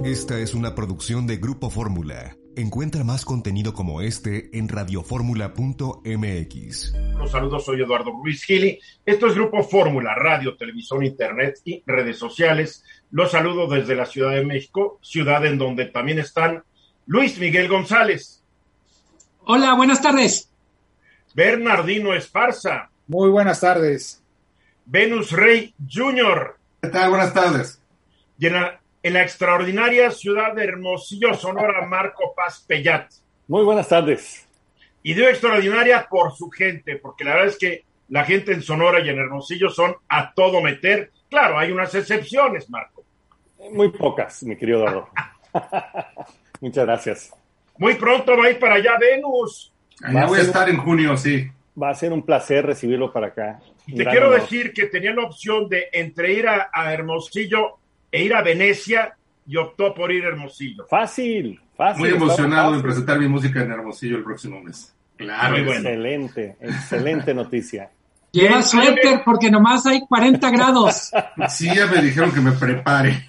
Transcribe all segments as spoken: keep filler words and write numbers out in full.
Esta es una producción de Grupo Fórmula. Encuentra más contenido como este en radioformula punto m x. Los saludos, soy Eduardo Ruiz Gili. Esto es Grupo Fórmula, radio, televisión, internet y redes sociales. Los saludo desde la Ciudad de México, ciudad en donde también están Luis Miguel González. Hola, buenas tardes. Bernardino Esparza. Muy buenas tardes. Venus Rey junior ¿Qué tal? Buenas tardes. Y en la, en la extraordinaria ciudad de Hermosillo, Sonora, Marco Paz Pellat. Muy buenas tardes. Y digo extraordinaria por su gente, porque la verdad es que la gente en Sonora y en Hermosillo son a todo meter. Claro, hay unas excepciones, Marco. Muy pocas, mi querido Eduardo. Muchas gracias. Muy pronto va a ir para allá Venus. Allá voy a estar en junio, sí. Va a ser un placer recibirlo para acá. Y te quiero decir que tenía la opción de entre ir a, a Hermosillo e ir a Venecia y optó por ir a Hermosillo. Fácil, fácil. Muy emocionado fácil. de presentar mi música en Hermosillo el próximo mes. Claro, muy bueno. Excelente, excelente noticia. Lleva suéter porque nomás hay cuarenta grados. Sí, ya me dijeron que me prepare.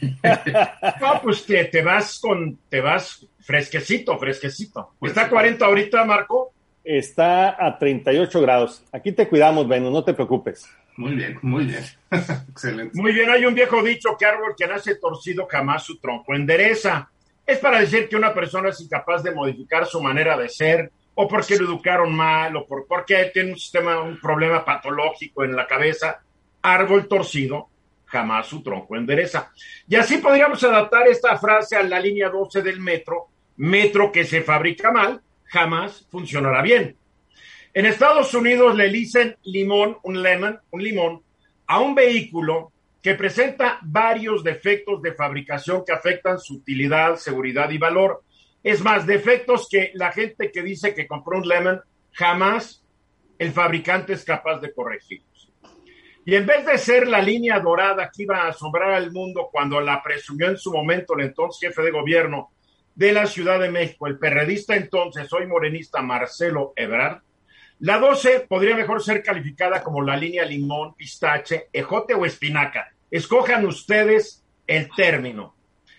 No, pues te, te vas con, te vas fresquecito, fresquecito. Pues ¿está a cuarenta ahorita, Marco? Está a treinta y ocho grados. Aquí te cuidamos, Venus, no te preocupes. Muy bien, muy bien. Excelente. Muy bien, hay un viejo dicho que árbol que nace torcido jamás su tronco endereza. Es para decir que una persona es incapaz de modificar su manera de ser, o porque lo educaron mal, o por, porque tiene un sistema, un problema patológico en la cabeza. Árbol torcido jamás su tronco endereza. Y así podríamos adaptar esta frase a la línea doce del metro. Metro que se fabrica mal jamás funcionará bien. En Estados Unidos le dicen limón, un lemon, un limón, a un vehículo que presenta varios defectos de fabricación que afectan su utilidad, seguridad y valor. Es más, defectos que la gente que dice que compró un lemon, jamás el fabricante es capaz de corregirlos. Y en vez de ser la línea dorada que iba a asombrar al mundo cuando la presumió en su momento el entonces jefe de gobierno de la Ciudad de México, el perredista entonces, hoy morenista, Marcelo Ebrard, la doce podría mejor ser calificada como la línea limón, pistache, ejote o espinaca. Escojan ustedes el término.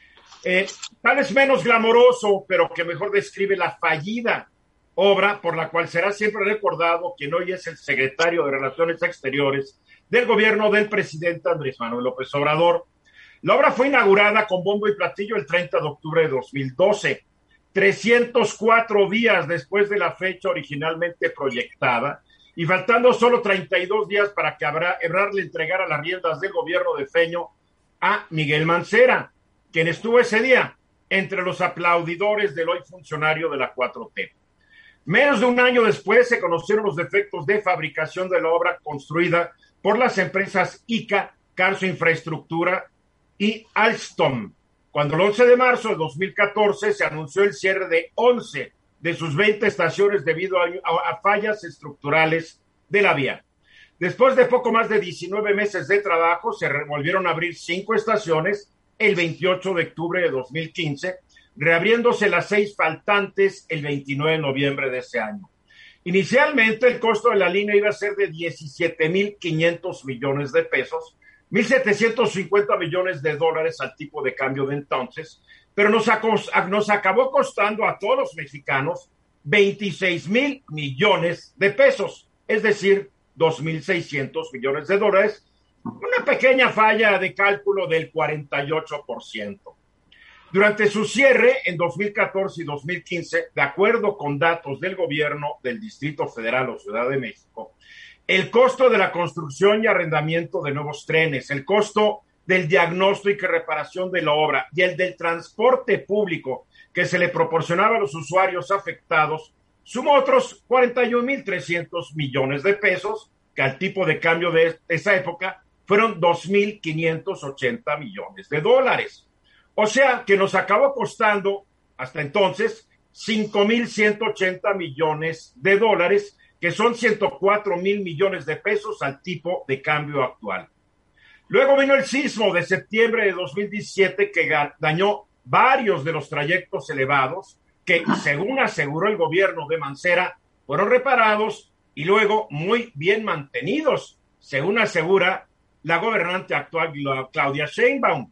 Eh, tal vez menos glamoroso, pero que mejor describe la fallida obra por la cual será siempre recordado quien hoy es el secretario de Relaciones Exteriores del gobierno del presidente Andrés Manuel López Obrador. La obra fue inaugurada con bombo y platillo el treinta de octubre de dos mil doce, trescientos cuatro días después de la fecha originalmente proyectada y faltando solo treinta y dos días para que Ebrard le entregara las riendas del gobierno de Feño a Miguel Mancera, quien estuvo ese día entre los aplaudidores del hoy funcionario de la cuatro T. Menos de un año después se conocieron los defectos de fabricación de la obra construida por las empresas I C A, Carso Infraestructura y Alstom, cuando el once de marzo de dos mil catorce se anunció el cierre de once de sus veinte estaciones debido a, a, a fallas estructurales de la vía. Después de poco más de diecinueve meses de trabajo, se volvieron a abrir cinco estaciones el veintiocho de octubre de dos mil quince, reabriéndose las seis faltantes el veintinueve de noviembre de ese año. Inicialmente, el costo de la línea iba a ser de diecisiete mil quinientos millones de pesos, mil setecientos cincuenta millones de dólares al tipo de cambio de entonces, pero nos, nos acabó costando a todos los mexicanos veintiséis mil millones de pesos, es decir, dos mil seiscientos millones de dólares, una pequeña falla de cálculo del cuarenta y ocho por ciento. Durante su cierre en dos mil catorce y dos mil quince, de acuerdo con datos del gobierno del Distrito Federal o Ciudad de México, el costo de la construcción y arrendamiento de nuevos trenes, el costo del diagnóstico y reparación de la obra y el del transporte público que se le proporcionaba a los usuarios afectados, sumó otros cuarenta y un mil trescientos millones de pesos, que al tipo de cambio de esa época fueron dos mil quinientos ochenta millones de dólares. O sea que nos acabó costando hasta entonces cinco mil ciento ochenta millones de dólares, que son ciento cuatro mil millones de pesos al tipo de cambio actual. Luego vino el sismo de septiembre de dos mil diecisiete que dañó varios de los trayectos elevados que, según aseguró el gobierno de Mancera, fueron reparados y luego muy bien mantenidos, según asegura la gobernante actual Claudia Sheinbaum.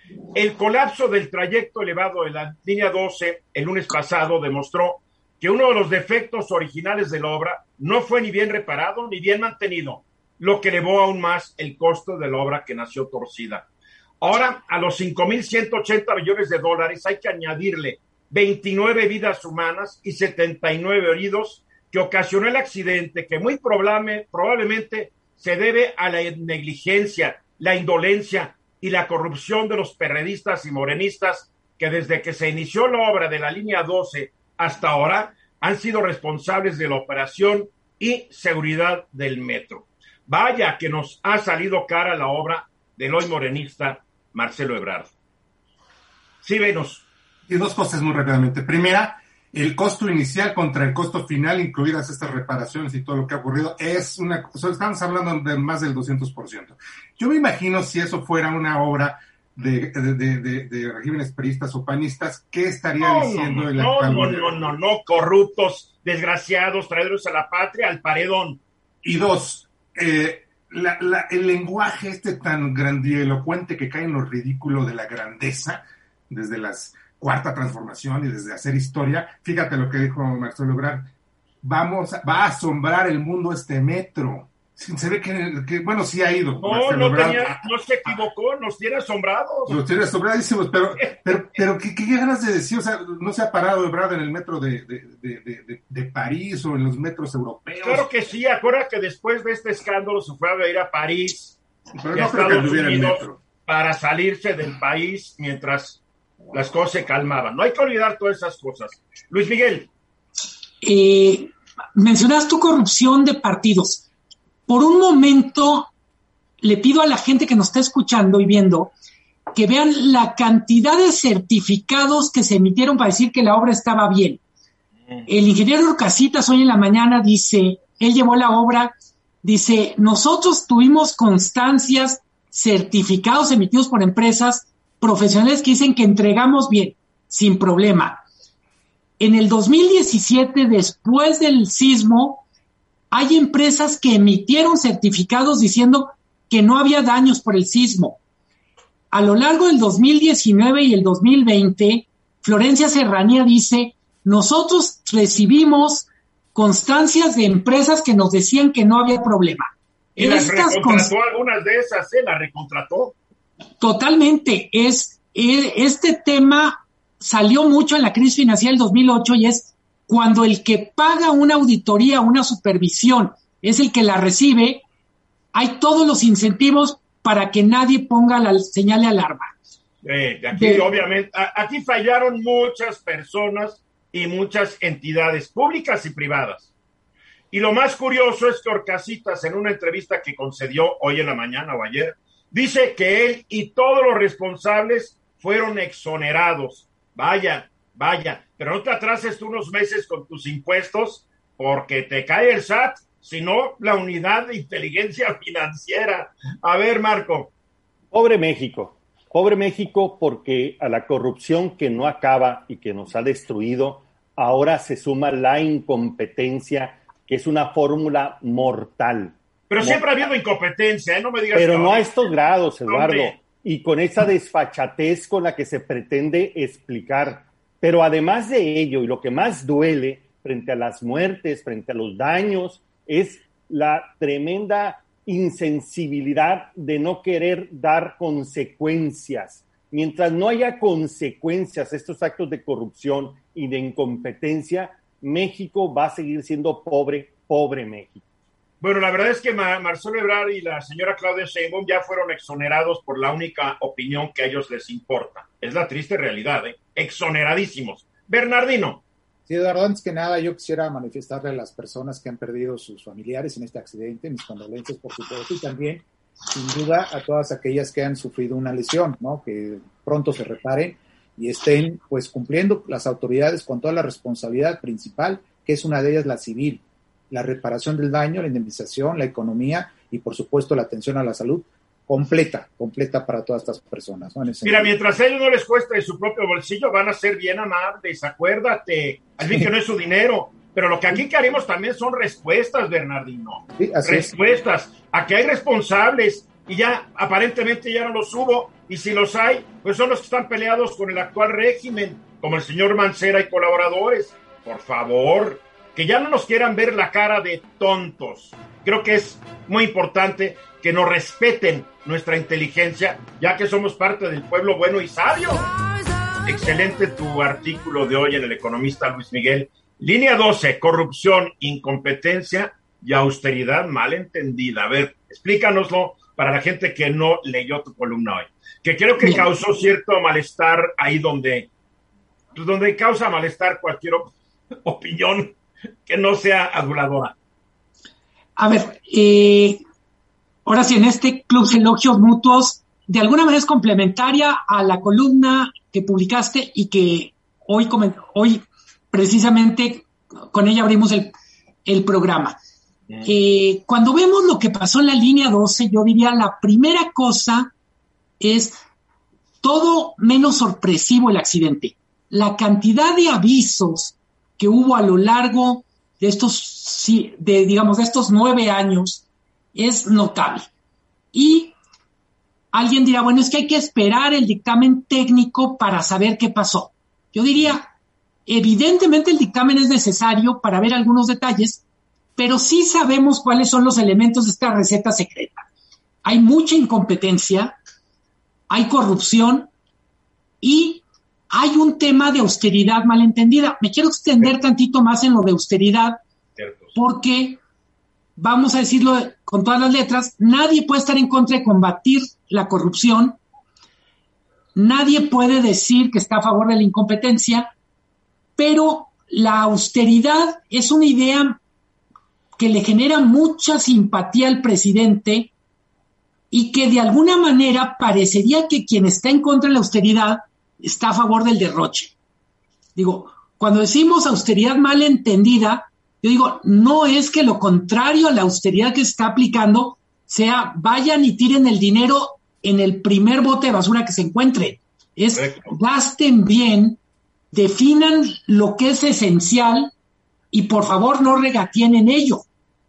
El colapso del trayecto elevado de la línea doce el lunes pasado demostró que uno de los defectos originales de la obra no fue ni bien reparado ni bien mantenido, lo que elevó aún más el costo de la obra que nació torcida. Ahora, a los cinco mil ciento ochenta millones de dólares hay que añadirle veintinueve vidas humanas y setenta y nueve heridos que ocasionó el accidente, que muy probable, probablemente se debe a la negligencia, la indolencia y la corrupción de los perredistas y morenistas que desde que se inició la obra de la línea doce hasta ahora han sido responsables de la operación y seguridad del metro. Vaya que nos ha salido cara la obra del hoy morenista Marcelo Ebrard. Sí, Venus. Y dos cosas muy rápidamente. Primera, el costo inicial contra el costo final, incluidas estas reparaciones y todo lo que ha ocurrido, es una, estamos hablando de más del doscientos por ciento. Yo me imagino si eso fuera una obra de, de, de, de, de regímenes peristas o panistas, ¿qué estaría no, diciendo no, el no, actual no, gobierno? no, no, no, corruptos, desgraciados, traidores a la patria, al paredón. Y dos, eh, la, la, el lenguaje este tan grandilocuente que cae en lo ridículo de la grandeza, desde las cuarta transformación y desde hacer historia, fíjate lo que dijo Marcelo Ebrard, vamos, a, va a asombrar el mundo este metro. Se ve que, que bueno, sí ha ido. No, no, tenía, no se equivocó, nos tiene asombrados. Nos tiene asombradísimos, pero, pero, pero ¿qué, qué ganas de decir? O sea, no se ha parado Ebrard en el metro de, de, de, de, de París o en los metros europeos. Claro que sí, acuérdate que después de este escándalo se fue a ir a París pero y no a creo Estados que Unidos el metro. Para salirse del país mientras las cosas se calmaban. No hay que olvidar todas esas cosas. Luis Miguel. Eh, mencionas tu corrupción de partidos. Por un momento, le pido a la gente que nos está escuchando y viendo que vean la cantidad de certificados que se emitieron para decir que la obra estaba bien. El ingeniero Orcasitas hoy en la mañana dice, él llevó la obra, dice, nosotros tuvimos constancias, certificados emitidos por empresas profesionales que dicen que entregamos bien, sin problema. En el dos mil diecisiete, después del sismo, hay empresas que emitieron certificados diciendo que no había daños por el sismo. A lo largo del dos mil diecinueve y el dos mil veinte, Florencia Serranía dice, nosotros recibimos constancias de empresas que nos decían que no había problema. Y las recontrató const... algunas de esas, ¿eh? Las recontrató. Totalmente. Es, es, este tema salió mucho en la crisis financiera del dos mil ocho y es cuando el que paga una auditoría, una supervisión, es el que la recibe, hay todos los incentivos para que nadie ponga la señal de alarma. Eh, aquí, de... obviamente, a, aquí fallaron muchas personas y muchas entidades públicas y privadas. Y lo más curioso es que Orcasitas, en una entrevista que concedió hoy en la mañana o ayer, dice que él y todos los responsables fueron exonerados. Vaya, vaya, pero no te atrases tú unos meses con tus impuestos porque te cae el S A T, sino la unidad de inteligencia financiera. A ver, Marco. Pobre México, pobre México porque a la corrupción que no acaba y que nos ha destruido, ahora se suma la incompetencia, que es una fórmula mortal. Pero mortal. Siempre ha habido incompetencia, ¿eh? No me digas. Pero que no a estos grados, Eduardo. Hombre. Y con esa desfachatez con la que se pretende explicar. Pero además de ello, y lo que más duele frente a las muertes, frente a los daños, es la tremenda insensibilidad de no querer dar consecuencias. Mientras no haya consecuencias a estos actos de corrupción y de incompetencia, México va a seguir siendo pobre, pobre México. Bueno, la verdad es que Mar- Marcelo Ebrard y la señora Claudia Sheinbaum ya fueron exonerados por la única opinión que a ellos les importa. Es la triste realidad, ¿eh? Exoneradísimos. Bernardino. Sí, Eduardo, antes que nada yo quisiera manifestarle a las personas que han perdido sus familiares en este accidente, mis condolencias por supuesto, y también, sin duda, a todas aquellas que han sufrido una lesión, ¿no? Que pronto se reparen y estén, pues, cumpliendo las autoridades con toda la responsabilidad principal, que es una de ellas la civil, la reparación del daño, la indemnización, la economía y, por supuesto, la atención a la salud completa, completa para todas estas personas, ¿no? En ese Mira, sentido. mientras a ellos no les cueste de su propio bolsillo, van a ser bien amables, acuérdate. Al fin que no es su dinero. Pero lo que aquí queremos también son respuestas, Bernardino. Sí, así es. Respuestas. Aquí hay responsables y ya aparentemente ya no los hubo, y si los hay, pues son los que están peleados con el actual régimen, como el señor Mancera y colaboradores. Por favor, que ya no nos quieran ver la cara de tontos. Creo que es muy importante que nos respeten nuestra inteligencia, ya que somos parte del pueblo bueno y sabio. Excelente tu artículo de hoy en El Economista, Luis Miguel. Línea doce, corrupción, incompetencia y austeridad mal entendida. A ver, explícanoslo para la gente que no leyó tu columna hoy, que creo que causó cierto malestar ahí donde, pues donde causa malestar cualquier op- opinión que no sea aduladora. A ver, eh, ahora sí, en este Club de Elogios Mutuos, de alguna manera es complementaria a la columna que publicaste y que hoy, hoy precisamente con ella abrimos el, el programa. Eh, cuando vemos lo que pasó en la línea doce, yo diría la primera cosa es todo menos sorpresivo el accidente. La cantidad de avisos que hubo a lo largo de estos, de, digamos, de estos nueve años es notable. Y alguien dirá, bueno, es que hay que esperar el dictamen técnico para saber qué pasó. Yo diría, evidentemente el dictamen es necesario para ver algunos detalles, pero sí sabemos cuáles son los elementos de esta receta secreta. Hay mucha incompetencia, hay corrupción y hay un tema de austeridad malentendida. Me quiero extender tantito más en lo de austeridad, porque, vamos a decirlo con todas las letras, nadie puede estar en contra de combatir la corrupción, nadie puede decir que está a favor de la incompetencia, pero la austeridad es una idea que le genera mucha simpatía al presidente y que de alguna manera parecería que quien está en contra de la austeridad está a favor del derroche. Digo, cuando decimos austeridad mal entendida, yo digo, no es que lo contrario a la austeridad que se está aplicando sea vayan y tiren el dinero en el primer bote de basura que se encuentre. Es Correcto. Gasten bien, definan lo que es esencial y por favor no regateen en ello.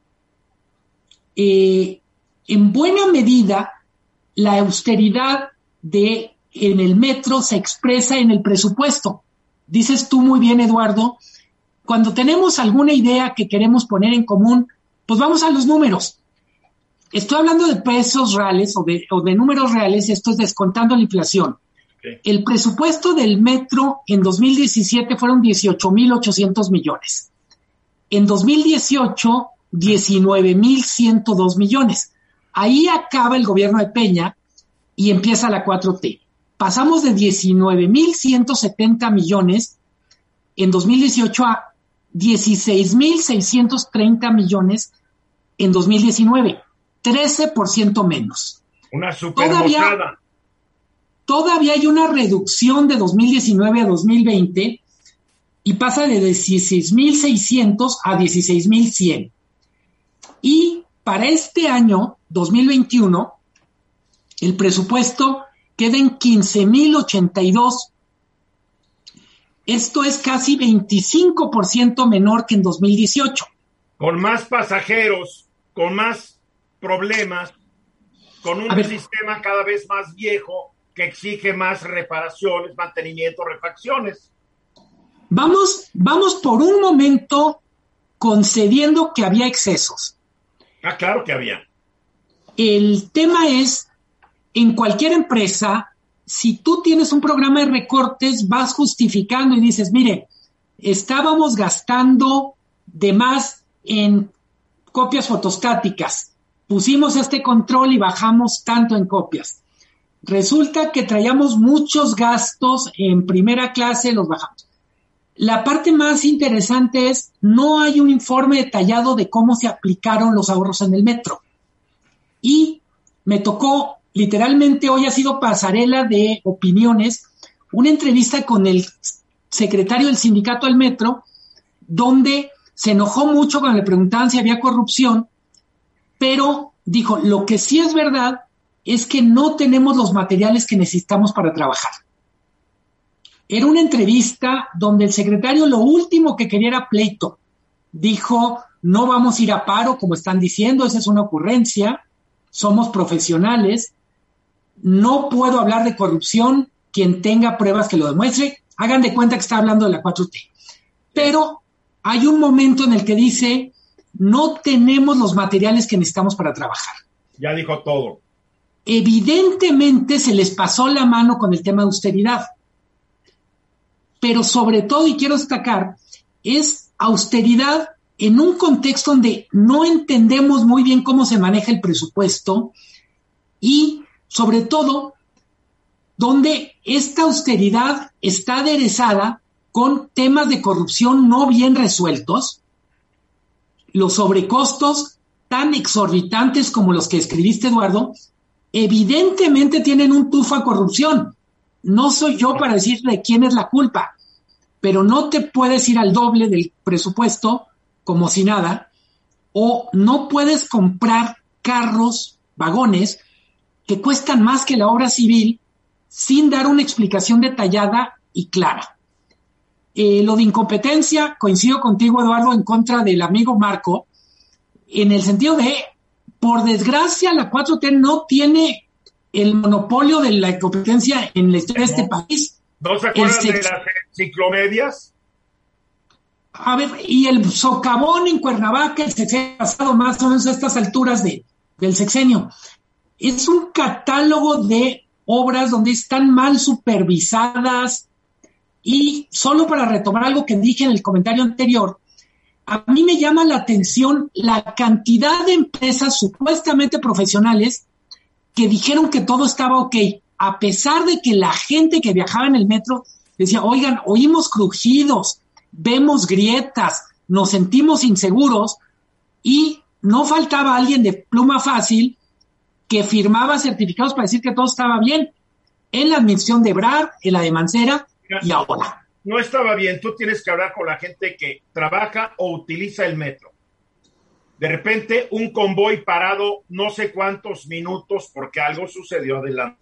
Eh, en buena medida, la austeridad de en el metro se expresa en el presupuesto. Dices tú muy bien, Eduardo, cuando tenemos alguna idea que queremos poner en común, pues vamos a los números. Estoy hablando de pesos reales o de, o de números reales, esto es descontando la inflación. Okay. El presupuesto del metro en dos mil diecisiete fueron dieciocho mil ochocientos millones. En dos mil dieciocho, diecinueve mil ciento dos millones. Ahí acaba el gobierno de Peña y empieza la cuatro T. Pasamos de diecinueve mil ciento setenta millones en dos mil dieciocho a dieciséis mil seiscientos treinta millones en dos mil diecinueve, trece por ciento menos. Una supermojada. Todavía hay una reducción de dos mil diecinueve a dos mil veinte y pasa de dieciséis mil seiscientos a dieciséis mil cien. Y para este año, dos mil veintiuno, el presupuesto queda en quince mil ochenta y dos. Esto es casi veinticinco por ciento menor que en dos mil dieciocho. Con más pasajeros, con más problemas, con un sistema cada vez más viejo que exige más reparaciones, mantenimiento, refacciones. Vamos, vamos por un momento concediendo que había excesos. Ah, claro que había. El tema es, en cualquier empresa, si tú tienes un programa de recortes, vas justificando y dices, mire, estábamos gastando de más en copias fotostáticas, pusimos este control y bajamos tanto en copias. Resulta que traíamos muchos gastos en primera clase, los bajamos. La parte más interesante es, no hay un informe detallado de cómo se aplicaron los ahorros en el metro. Y me tocó, literalmente hoy ha sido pasarela de opiniones, una entrevista con el secretario del sindicato del metro, donde se enojó mucho cuando le preguntaban si había corrupción, pero dijo, lo que sí es verdad es que no tenemos los materiales que necesitamos para trabajar. Era una entrevista donde el secretario lo último que quería era pleito. Dijo, no vamos a ir a paro, como están diciendo, esa es una ocurrencia. somos profesionales, no puedo hablar de corrupción, quien tenga pruebas que lo demuestre, hagan de cuenta que está hablando de la cuatro T. Pero hay un momento en el que dice, no tenemos los materiales que necesitamos para trabajar. Ya dijo todo. Evidentemente se les pasó la mano con el tema de austeridad. Pero sobre todo, y quiero destacar, es austeridad en un contexto donde no entendemos muy bien cómo se maneja el presupuesto y, sobre todo, donde esta austeridad está aderezada con temas de corrupción no bien resueltos, los sobrecostos tan exorbitantes como los que escribiste, Eduardo, evidentemente tienen un tufo a corrupción. No soy yo para decir de quién es la culpa, pero no te puedes ir al doble del presupuesto como si nada, o no puedes comprar carros, vagones, que cuestan más que la obra civil sin dar una explicación detallada y clara. Eh, lo de incompetencia, coincido contigo, Eduardo, en contra del amigo Marco, en el sentido de, por desgracia, la cuatro T no tiene el monopolio de la incompetencia en la historia de este país. ¿No se acuerdan de las ciclomedias? A ver, y el socavón en Cuernavaca, el sexenio pasado, más o menos a estas alturas de, del sexenio, es un catálogo de obras donde están mal supervisadas. Y solo para retomar algo que dije en el comentario anterior, a mí me llama la atención la cantidad de empresas supuestamente profesionales que dijeron que todo estaba ok, a pesar de que la gente que viajaba en el metro decía, oigan, oímos crujidos, vemos grietas, nos sentimos inseguros, y no faltaba alguien de pluma fácil que firmaba certificados para decir que todo estaba bien, en la admisión de Ebrard, en la de Mancera, y ahora. No estaba bien, tú tienes que hablar con la gente que trabaja o utiliza el metro. De repente, un convoy parado no sé cuántos minutos porque algo sucedió adelante.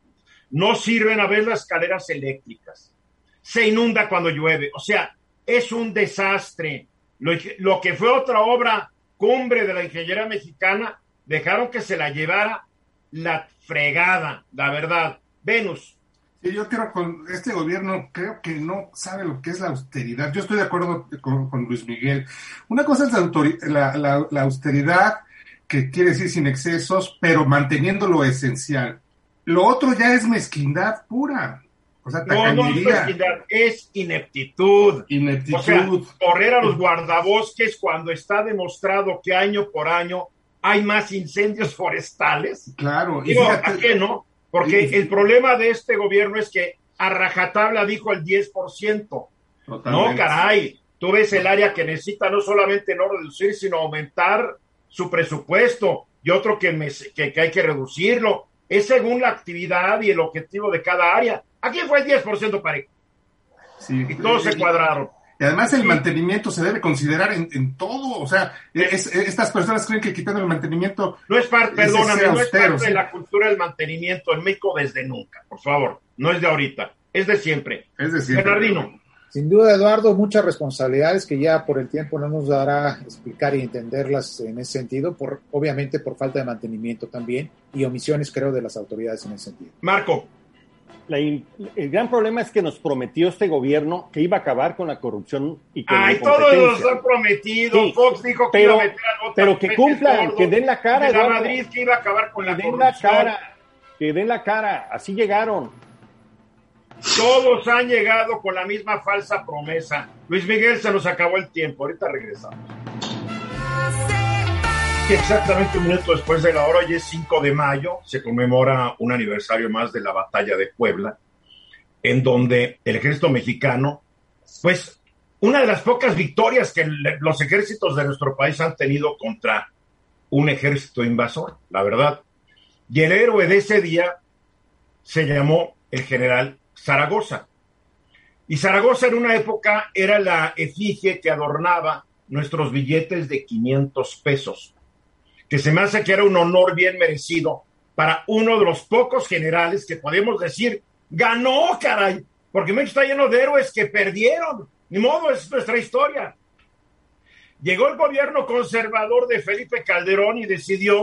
No sirven a ver las escaleras eléctricas. Se inunda cuando llueve. O sea, es un desastre. Lo, lo que fue otra obra cumbre de la ingeniería mexicana, dejaron que se la llevara la fregada, la verdad. Venus. Sí, yo creo con este gobierno, creo que no sabe lo que es la austeridad. Yo estoy de acuerdo con, con Luis Miguel. Una cosa es la, autori- la, la, la austeridad, que quiere decir sin excesos, pero manteniendo lo esencial. Lo otro ya es mezquindad pura. O sea, no, no es mezquindad, es ineptitud. Ineptitud. O sea, correr a los guardabosques cuando está demostrado que año por año hay más incendios forestales. Claro. Digo, ¿a qué no? Porque el problema de este gobierno es que a rajatabla dijo el diez por ciento. Totalmente. No, caray, tú ves el área que necesita no solamente no reducir, sino aumentar su presupuesto, y otro que, me, que, que hay que reducirlo. Es según la actividad y el objetivo de cada área. Aquí fue el diez por ciento parejo. Sí. Y todos se cuadraron. Y además el sí. mantenimiento se debe considerar en, en todo, o sea, es, es, estas personas creen que quitando el mantenimiento... No es parte, perdóname, no es parte sí. de la cultura del mantenimiento en México desde nunca, por favor, no es de ahorita, es de siempre. Es de siempre. Bernardino. Sin duda, Eduardo, muchas responsabilidades que ya por el tiempo no nos dará explicar y entenderlas en ese sentido, por obviamente por falta de mantenimiento también, y omisiones, creo, de las autoridades en ese sentido. Marco. La, el gran problema es que nos prometió este gobierno que iba a acabar con la corrupción y con Ay, la incompetencia. todos los han prometido. Sí, Fox dijo que pero, iba a meter al pero que cumplan, gordo, que den la cara. De la Madrid que iba a acabar con que la den corrupción. La cara, que den la cara, así llegaron. Todos han llegado con la misma falsa promesa. Luis Miguel, se nos acabó el tiempo. Ahorita regresamos. Exactamente un minuto después de la hora, hoy es cinco de mayo, se conmemora un aniversario más de la batalla de Puebla, en donde el ejército mexicano, pues una de las pocas victorias que los ejércitos de nuestro país han tenido contra un ejército invasor, la verdad. Y el héroe de ese día se llamó el general Zaragoza. Y Zaragoza en una época era la efigie que adornaba nuestros billetes de quinientos pesos. Que se me hace que era un honor bien merecido para uno de los pocos generales que podemos decir, ganó, caray, porque México está lleno de héroes que perdieron, ni modo, es nuestra historia. Llegó el gobierno conservador de Felipe Calderón y decidió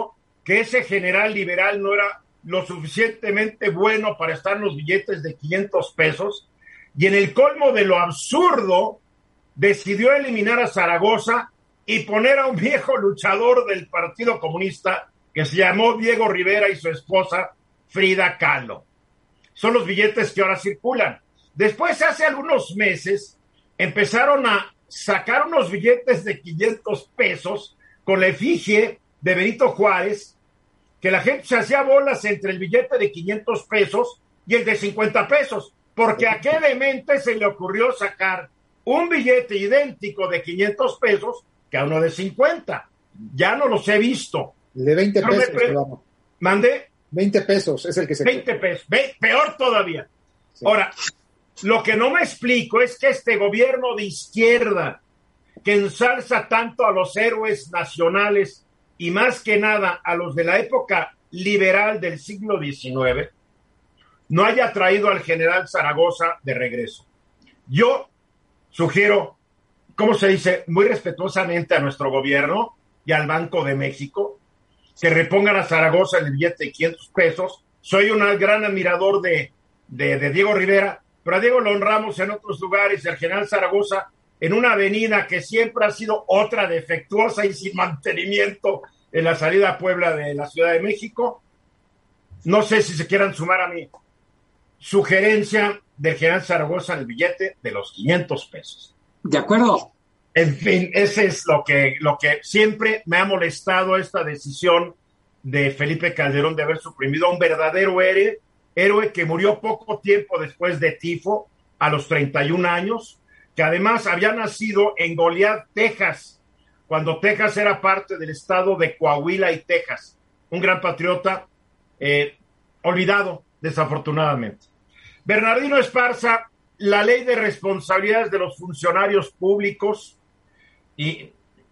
que ese general liberal no era lo suficientemente bueno para estar en los billetes de quinientos pesos, y en el colmo de lo absurdo, decidió eliminar a Zaragoza y poner a un viejo luchador del Partido Comunista que se llamó Diego Rivera y su esposa Frida Kahlo. Son los billetes que ahora circulan. Después, hace algunos meses, empezaron a sacar unos billetes de quinientos pesos con la efigie de Benito Juárez, que la gente se hacía bolas entre el billete de quinientos pesos y el de cincuenta pesos, porque a qué demente se le ocurrió sacar un billete idéntico de quinientos pesos que a uno de cincuenta. Ya no los he visto. El de veinte Pero pesos. pre- ¿Mandé? veinte pesos es el que se... veinte pesos. Ve, peor todavía. Sí. Ahora, lo que no me explico es que este gobierno de izquierda, que ensalza tanto a los héroes nacionales y más que nada a los de la época liberal del siglo diecinueve, no haya traído al general Zaragoza de regreso. Yo sugiero, ¿cómo se dice? Muy respetuosamente a nuestro gobierno y al Banco de México, que repongan a Zaragoza en el billete de quinientos pesos. Soy un gran admirador de, de, de Diego Rivera, pero a Diego lo honramos en otros lugares, el general Zaragoza en una avenida que siempre ha sido otra defectuosa y sin mantenimiento en la salida a Puebla de la Ciudad de México. No sé si se quieran sumar a mi sugerencia del general Zaragoza en el billete de los quinientos pesos. De acuerdo. En fin, ese es lo que, lo que siempre me ha molestado, esta decisión de Felipe Calderón de haber suprimido a un verdadero héroe, héroe que murió poco tiempo después de tifo, a los treinta y un años, que además había nacido en Goliad, Texas, cuando Texas era parte del estado de Coahuila y Texas. Un gran patriota, eh, olvidado, desafortunadamente. Bernardino Esparza, la ley de responsabilidades de los funcionarios públicos, y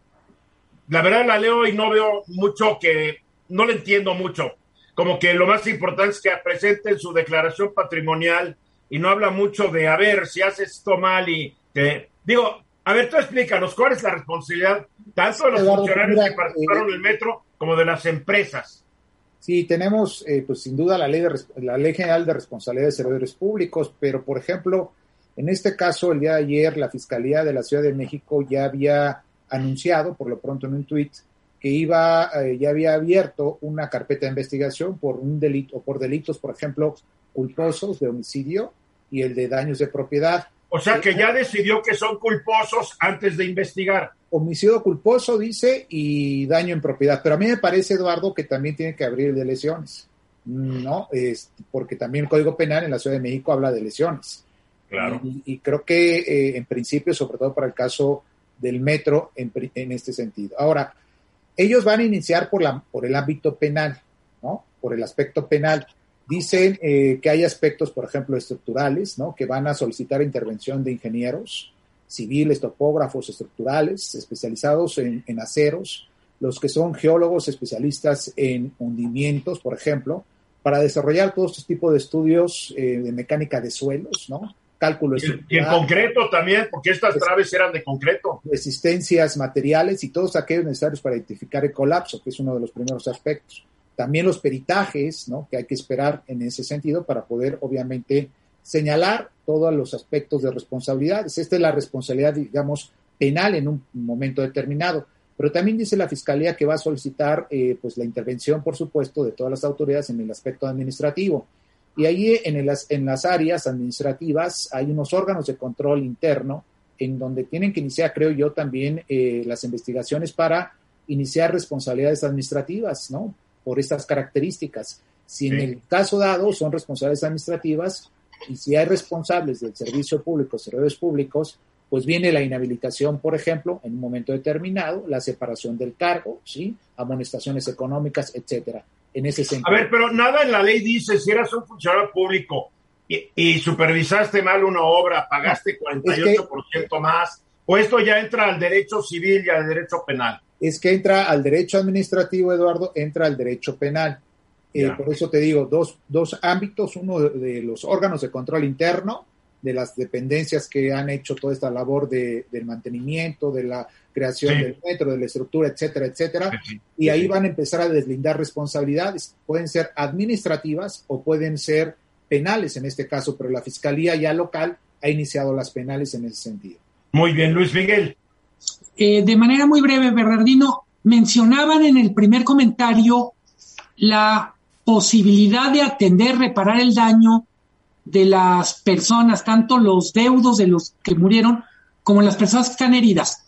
la verdad la leo y no veo mucho que, no le entiendo mucho, como que lo más importante es que presenten su declaración patrimonial y no habla mucho de, a ver, si haces esto mal y te... Digo, a ver, tú explícanos, ¿cuál es la responsabilidad tanto de los Eduardo, funcionarios mira, que participaron eh, en el metro como de las empresas? Sí, tenemos, eh, pues sin duda, la ley, de, la ley General de Responsabilidad de Servidores Públicos, pero, por ejemplo, en este caso, el día de ayer, la Fiscalía de la Ciudad de México ya había anunciado, por lo pronto en un tuit, que iba, eh, ya había abierto una carpeta de investigación por un delito, o por delitos, por ejemplo, culposos de homicidio y el de daños de propiedad. O sea que ya decidió que son culposos antes de investigar. Homicidio culposo, dice, y daño en propiedad. Pero a mí me parece, Eduardo, que también tiene que abrir el de lesiones, ¿no? Es, porque también el Código Penal en la Ciudad de México habla de lesiones. Claro. Y, y creo que, eh, en principio, sobre todo para el caso del metro, en, en este sentido. Ahora, ellos van a iniciar por, la, por el ámbito penal, ¿no? Por el aspecto penal. Dicen eh, que hay aspectos, por ejemplo, estructurales, ¿no? Que van a solicitar intervención de ingenieros civiles, topógrafos estructurales, especializados en, en aceros, los que son geólogos especialistas en hundimientos, por ejemplo, para desarrollar todo este tipo de estudios eh, de mecánica de suelos, ¿no? Cálculo estructural. Y en concreto también, porque estas traves eran de concreto. Resistencias materiales y todos aquellos necesarios para identificar el colapso, que es uno de los primeros aspectos. También los peritajes, ¿no? Que hay que esperar en ese sentido para poder, obviamente, señalar todos los aspectos de responsabilidades. Esta es la responsabilidad, digamos, penal en un momento determinado. Pero también dice la Fiscalía que va a solicitar eh, pues la intervención, por supuesto, de todas las autoridades en el aspecto administrativo. Y ahí en, el, en las áreas administrativas hay unos órganos de control interno en donde tienen que iniciar, creo yo, también eh, las investigaciones para iniciar responsabilidades administrativas, ¿no? Por estas características. Si en sí. el caso dado son responsabilidades administrativas y si hay responsables del servicio público, servidores públicos, pues viene la inhabilitación, por ejemplo, en un momento determinado, la separación del cargo, ¿sí? Amonestaciones económicas, etcétera. En ese sentido. A ver, pero nada en la ley dice si eras un funcionario público y, y supervisaste mal una obra, pagaste cuarenta y ocho por ciento es que, más, o esto ya entra al derecho civil y al derecho penal. Es que entra al derecho administrativo, Eduardo, entra al derecho penal. Eh, por eso te digo, dos, dos ámbitos, uno de, de los órganos de control interno de las dependencias que han hecho toda esta labor de, del mantenimiento, de la creación sí. del metro, de la estructura, etcétera, etcétera, sí, sí. y ahí van a empezar a deslindar responsabilidades. Pueden ser administrativas o pueden ser penales en este caso, pero la Fiscalía ya local ha iniciado las penales en ese sentido. Muy bien, Luis Miguel. Eh, de manera muy breve, Bernardino, mencionaban en el primer comentario la posibilidad de atender, reparar el daño de las personas, tanto los deudos de los que murieron como las personas que están heridas.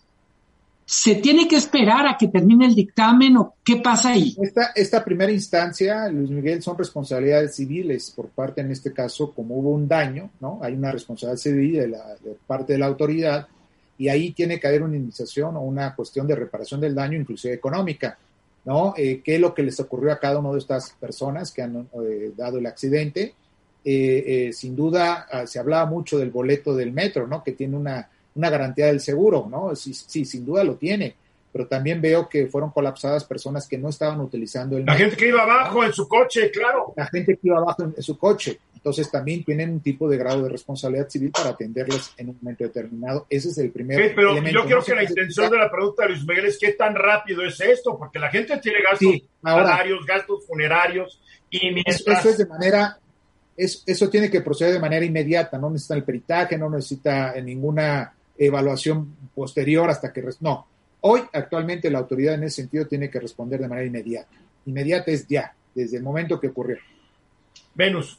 ¿Se tiene que esperar a que termine el dictamen o qué pasa ahí? Esta, esta primera instancia, Luis Miguel, son responsabilidades civiles por parte, en este caso, como hubo un daño, ¿no? Hay una responsabilidad civil de, la, de parte de la autoridad y ahí tiene que haber una indemnización o una cuestión de reparación del daño, inclusive económica, ¿no? Eh, ¿Qué es lo que les ocurrió a cada una de estas personas que han eh, dado el accidente? Eh, eh, sin duda, uh, se hablaba mucho del boleto del metro, ¿no? Que tiene una, una garantía del seguro, ¿no? Sí, sí, sin duda lo tiene, pero también veo que fueron colapsadas personas que no estaban utilizando el La metro. gente que iba abajo, ¿no? En su coche, claro. La gente que iba abajo en, en su coche. Entonces también tienen un tipo de grado de responsabilidad civil para atenderlos en un momento determinado. Ese es el primer sí, pero elemento. Yo creo no que la intención de la pregunta de Luis Miguel es qué tan rápido es esto, porque la gente tiene gastos sí, funerarios, gastos funerarios, y mientras... Eso es de manera... Eso, eso tiene que proceder de manera inmediata, no necesita el peritaje, no necesita ninguna evaluación posterior hasta que... No, hoy actualmente la autoridad en ese sentido tiene que responder de manera inmediata. Inmediata es ya, desde el momento que ocurrió. Venus.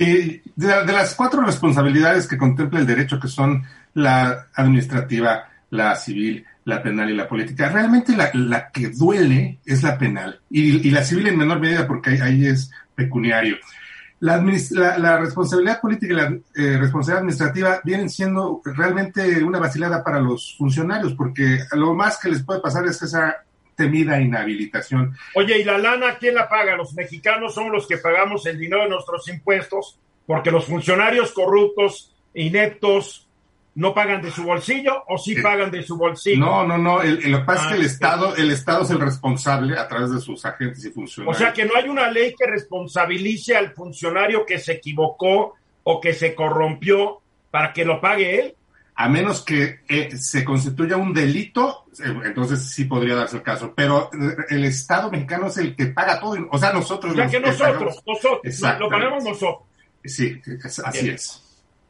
Y de, de las cuatro responsabilidades que contempla el derecho, que son la administrativa, la civil, la penal y la política, realmente la, la que duele es la penal, y, y la civil en menor medida porque ahí, ahí es pecuniario. La, la, la responsabilidad política y la eh, responsabilidad administrativa vienen siendo realmente una vacilada para los funcionarios, porque lo más que les puede pasar es esa temida inhabilitación. Oye, ¿y la lana quién la paga? Los mexicanos somos los que pagamos el dinero de nuestros impuestos, porque los funcionarios corruptos, ineptos, ¿no pagan de su bolsillo o sí pagan de su bolsillo? No, no, no. El, el, lo que pasa ah, es que el Estado, el Estado es el responsable a través de sus agentes y funcionarios. O sea que no hay una ley que responsabilice al funcionario que se equivocó o que se corrompió para que lo pague él. A menos que eh, se constituya un delito, eh, entonces sí podría darse el caso. Pero el Estado mexicano es el que paga todo. O sea, nosotros... O sea que nosotros, pagamos. nosotros, lo pagamos nosotros. Sí, así Bien. es.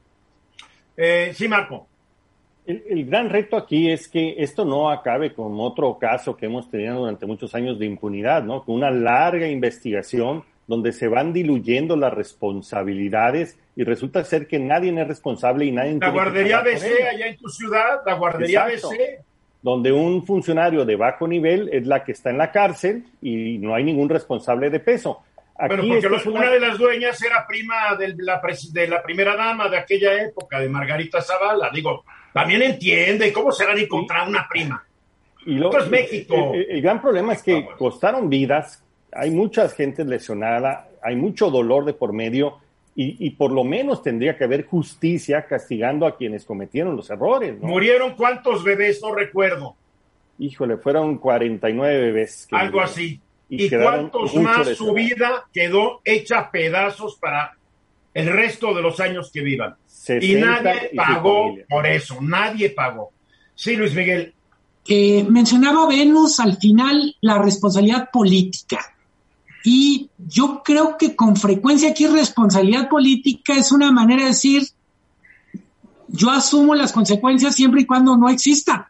Eh, sí, Marco. El, el gran reto aquí es que esto no acabe con otro caso que hemos tenido durante muchos años de impunidad, ¿no? Con una larga investigación donde se van diluyendo las responsabilidades y resulta ser que nadie es responsable y nadie... La guardería B C allá en tu ciudad, la guardería Exacto. B C. Donde un funcionario de bajo nivel es la que está en la cárcel y no hay ningún responsable de peso. Aquí bueno, porque los, una... una de las dueñas era prima de la, de la primera dama de aquella época, de Margarita Zavala. Digo, también entiende cómo se van a encontrar sí. una prima. Y lo, Esto es México. El, el, el gran problema es que ah, bueno. costaron vidas, hay mucha gente lesionada, hay mucho dolor de por medio y, y por lo menos tendría que haber justicia castigando a quienes cometieron los errores, ¿no? ¿Murieron cuántos bebés? No recuerdo. Híjole, fueron cuarenta y nueve bebés. Que Algo murieron. así. ¿Y, ¿Y cuántos más su vida quedó hecha pedazos para el resto de los años que vivan? Y nadie y pagó por eso, nadie pagó. Sí, Luis Miguel. Eh, mencionaba Venus al final la responsabilidad política. Y yo creo que con frecuencia aquí responsabilidad política es una manera de decir, yo asumo las consecuencias siempre y cuando no existan.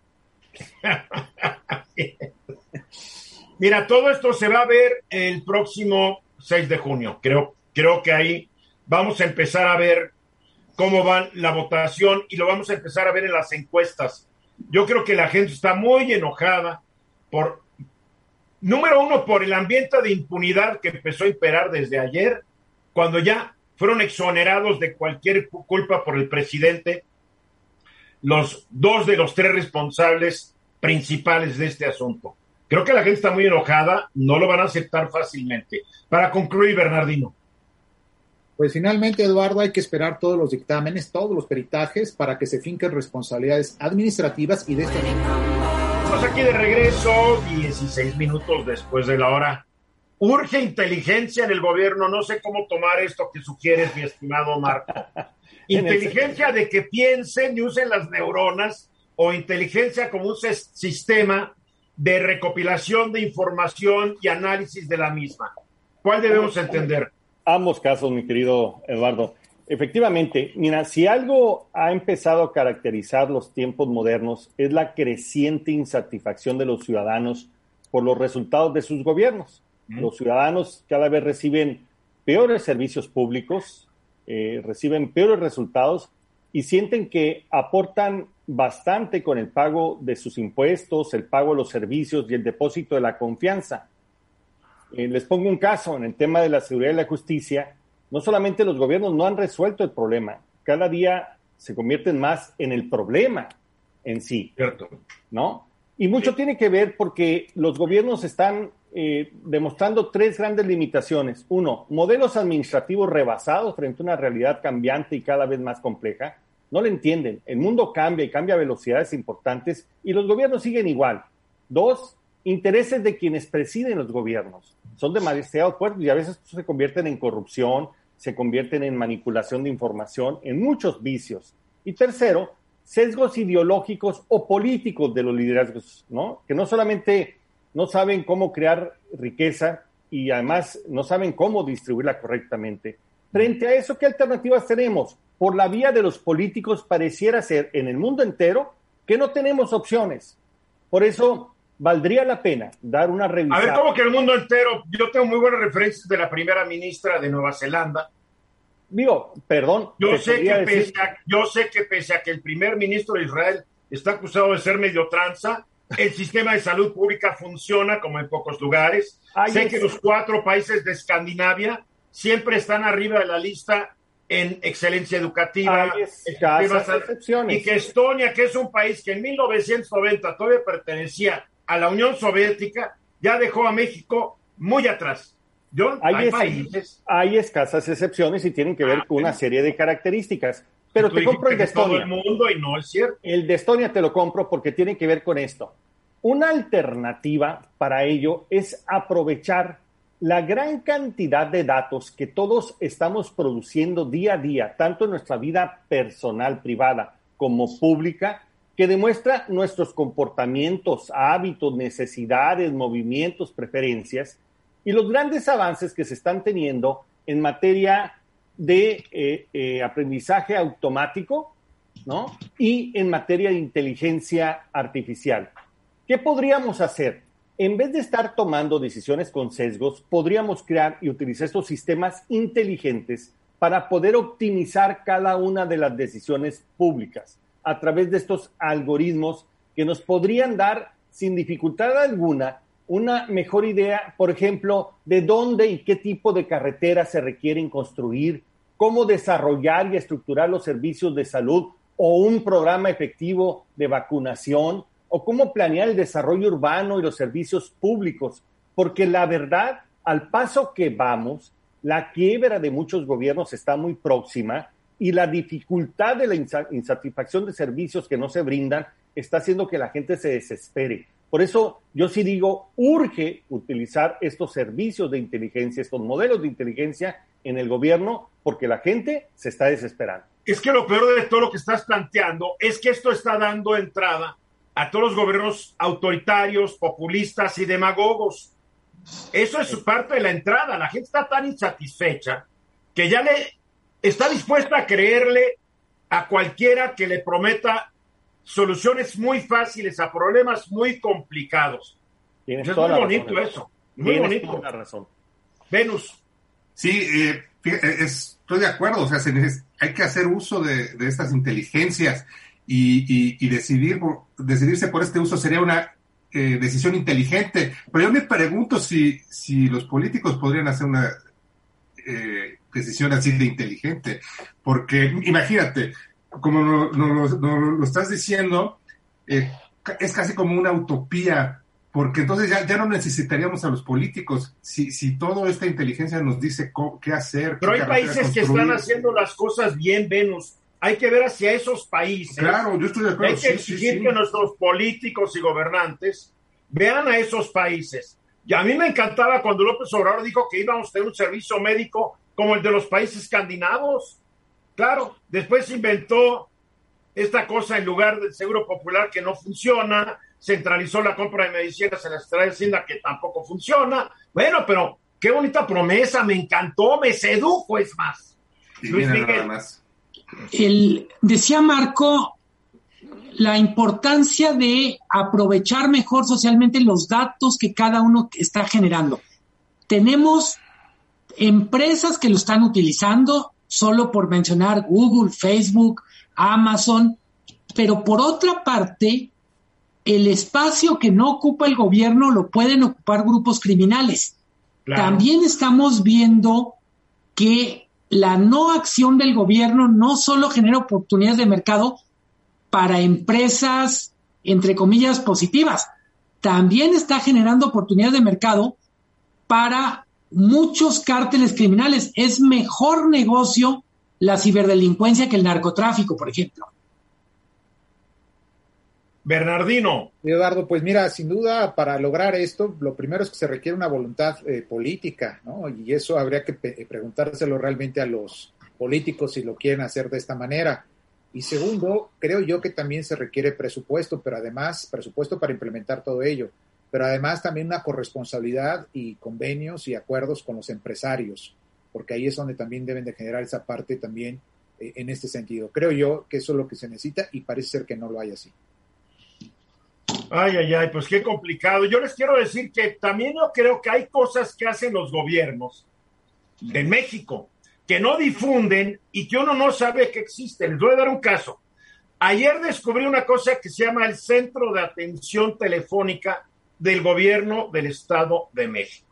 Mira, todo esto se va a ver el próximo seis de junio. Creo, creo que ahí vamos a empezar a ver cómo va la votación y lo vamos a empezar a ver en las encuestas. Yo creo que la gente está muy enojada por, número uno, por el ambiente de impunidad que empezó a imperar desde ayer, cuando ya fueron exonerados de cualquier culpa por el presidente los dos de los tres responsables principales de este asunto. Creo que la gente está muy enojada, no lo van a aceptar fácilmente. Para concluir, Bernardino. Pues finalmente, Eduardo, hay que esperar todos los dictámenes, todos los peritajes para que se finquen responsabilidades administrativas y de esta... Estamos aquí de regreso, dieciséis minutos después de la hora. Urge inteligencia en el gobierno. No sé cómo tomar esto que sugieres, mi estimado Marco. Inteligencia de que piensen y usen las neuronas, o inteligencia como un sistema de recopilación de información y análisis de la misma. ¿Cuál debemos entender? Ambos casos, mi querido Eduardo. Efectivamente, mira, si algo ha empezado a caracterizar los tiempos modernos es la creciente insatisfacción de los ciudadanos por los resultados de sus gobiernos. Mm. Los ciudadanos cada vez reciben peores servicios públicos, eh, reciben peores resultados y sienten que aportan bastante con el pago de sus impuestos, el pago de los servicios y el depósito de la confianza. Eh, les pongo un caso, en el tema de la seguridad y la justicia, no solamente los gobiernos no han resuelto el problema, cada día se convierten más en el problema en sí. Cierto. ¿No? Y mucho sí. tiene que ver porque los gobiernos están eh, demostrando tres grandes limitaciones. Uno, modelos administrativos rebasados frente a una realidad cambiante y cada vez más compleja. No lo entienden. El mundo cambia y cambia a velocidades importantes y los gobiernos siguen igual. Dos, intereses de quienes presiden los gobiernos. Son demasiado fuertes y a veces se convierten en corrupción, se convierten en manipulación de información, en muchos vicios. Y tercero, sesgos ideológicos o políticos de los liderazgos, ¿no? Que no solamente no saben cómo crear riqueza y además no saben cómo distribuirla correctamente. Frente a eso, ¿qué alternativas tenemos? Por la vía de los políticos pareciera ser en el mundo entero que no tenemos opciones. Por eso valdría la pena dar una revisión. A ver, ¿cómo que el mundo entero? Yo tengo muy buenas referencias de la primera ministra de Nueva Zelanda. Digo, perdón. Yo sé, que pese a, yo sé que pese a que el primer ministro de Israel está acusado de ser medio tranza, el sistema de salud pública funciona como en pocos lugares. Ahí sé es. que los cuatro países de Escandinavia siempre están arriba de la lista en excelencia educativa. Es, excepciones. Y que Estonia, que es un país que en mil novecientos noventa todavía pertenecía a la Unión Soviética, ya dejó a México muy atrás. Yo, hay, hay, es, países... hay escasas excepciones y tienen que ver ah, con una serie de características. Pero te compro el de Estonia. Todo el mundo y no es cierto. El de Estonia te lo compro porque tiene que ver con esto. Una alternativa para ello es aprovechar la gran cantidad de datos que todos estamos produciendo día a día, tanto en nuestra vida personal, privada, como pública, que demuestra nuestros comportamientos, hábitos, necesidades, movimientos, preferencias, y los grandes avances que se están teniendo en materia de eh, eh, aprendizaje automático, ¿no? Y en materia de inteligencia artificial. ¿Qué podríamos hacer? En vez de estar tomando decisiones con sesgos, podríamos crear y utilizar estos sistemas inteligentes para poder optimizar cada una de las decisiones públicas a través de estos algoritmos que nos podrían dar, sin dificultad alguna, una mejor idea, por ejemplo, de dónde y qué tipo de carreteras se requieren construir, cómo desarrollar y estructurar los servicios de salud o un programa efectivo de vacunación, o cómo planear el desarrollo urbano y los servicios públicos, porque la verdad, al paso que vamos, la quiebra de muchos gobiernos está muy próxima y la dificultad de la insatisfacción de servicios que no se brindan está haciendo que la gente se desespere. Por eso yo sí digo, urge utilizar estos servicios de inteligencia, estos modelos de inteligencia en el gobierno, porque la gente se está desesperando. Es que lo peor de todo lo que estás planteando es que esto está dando entrada a todos los gobiernos autoritarios, populistas y demagogos. Eso es parte de la entrada. La gente está tan insatisfecha que ya le está dispuesta a creerle a cualquiera que le prometa soluciones muy fáciles a problemas muy complicados. Tienes es toda muy la bonito razón, eso. Muy Tienes bonito. Toda la razón. Venus. Sí, eh, es, estoy de acuerdo. O sea, se, hay que hacer uso de, de estas inteligencias. Y, y, y decidir por, decidirse por este uso sería una eh, decisión inteligente. Pero yo me pregunto si, si los políticos podrían hacer una eh, decisión así de inteligente. Porque imagínate, como no, no, no, no lo estás diciendo, eh, es casi como una utopía, porque entonces ya, ya no necesitaríamos a los políticos si, si toda esta inteligencia nos dice cómo, qué hacer. Pero qué hay países que están haciendo las cosas bien, Venus. Hay que ver hacia esos países. Claro, yo estoy de acuerdo. Hay que exigir sí, sí, sí. que nuestros políticos y gobernantes vean a esos países Y a mí me encantaba cuando López Obrador dijo que íbamos a tener un servicio médico como el de los países escandinavos. Claro, después inventó esta cosa en lugar del Seguro Popular que no funciona, centralizó la compra de medicinas en la Secretaría de Hacienda que tampoco funciona. Bueno, pero qué bonita promesa, me encantó, me sedujo, es más. Y Luis viene Miguel. nada más. El, decía Marco la importancia de aprovechar mejor socialmente los datos que cada uno está generando. Tenemos empresas que lo están utilizando, solo por mencionar Google, Facebook, Amazon, pero por otra parte, el espacio que no ocupa el gobierno lo pueden ocupar grupos criminales. Claro. También estamos viendo que la no acción del gobierno no solo genera oportunidades de mercado para empresas, entre comillas, positivas, también está generando oportunidades de mercado para muchos cárteles criminales. Es mejor negocio la ciberdelincuencia que el narcotráfico, por ejemplo. Bernardino. Eduardo, pues mira, sin duda para lograr esto, lo primero es que se requiere una voluntad eh, política, ¿no? Y eso habría que pe- preguntárselo realmente a los políticos si lo quieren hacer de esta manera. Y segundo, creo yo que también se requiere presupuesto, pero además, presupuesto para implementar todo ello, pero además también una corresponsabilidad y convenios y acuerdos con los empresarios, porque ahí es donde también deben de generar esa parte también eh, en este sentido. Creo yo que eso es lo que se necesita y parece ser que no lo hay así. Ay, ay, ay, pues qué complicado. Yo les quiero decir que también yo creo que hay cosas que hacen los gobiernos de México que no difunden y que uno no sabe que existen. Les voy a dar un caso. Ayer descubrí una cosa que se llama el Centro de Atención Telefónica del Gobierno del Estado de México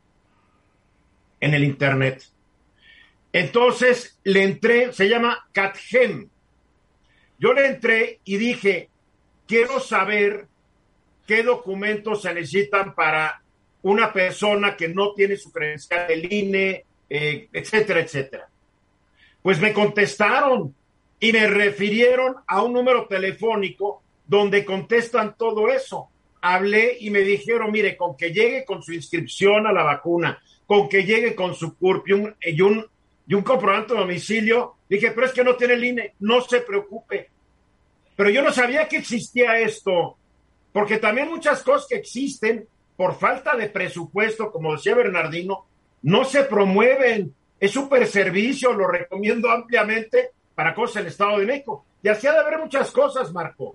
en el Internet. Entonces le entré, se llama CatGem. Yo le entré y dije, quiero saber qué documentos se necesitan para una persona que no tiene su credencial del I N E, eh, etcétera, etcétera. Pues me contestaron y me refirieron a un número telefónico donde contestan todo eso. Hablé y me dijeron, mire, con que llegue con su inscripción a la vacuna, con que llegue con su C U R P y un, y un, y un comprobante de domicilio, dije, pero es que no tiene el I N E, no se preocupe. Pero yo no sabía que existía esto, porque también muchas cosas que existen por falta de presupuesto, como decía Bernardino, no se promueven. Es súper servicio, lo recomiendo ampliamente para cosas en el Estado de México. Y así ha de haber muchas cosas, Marco.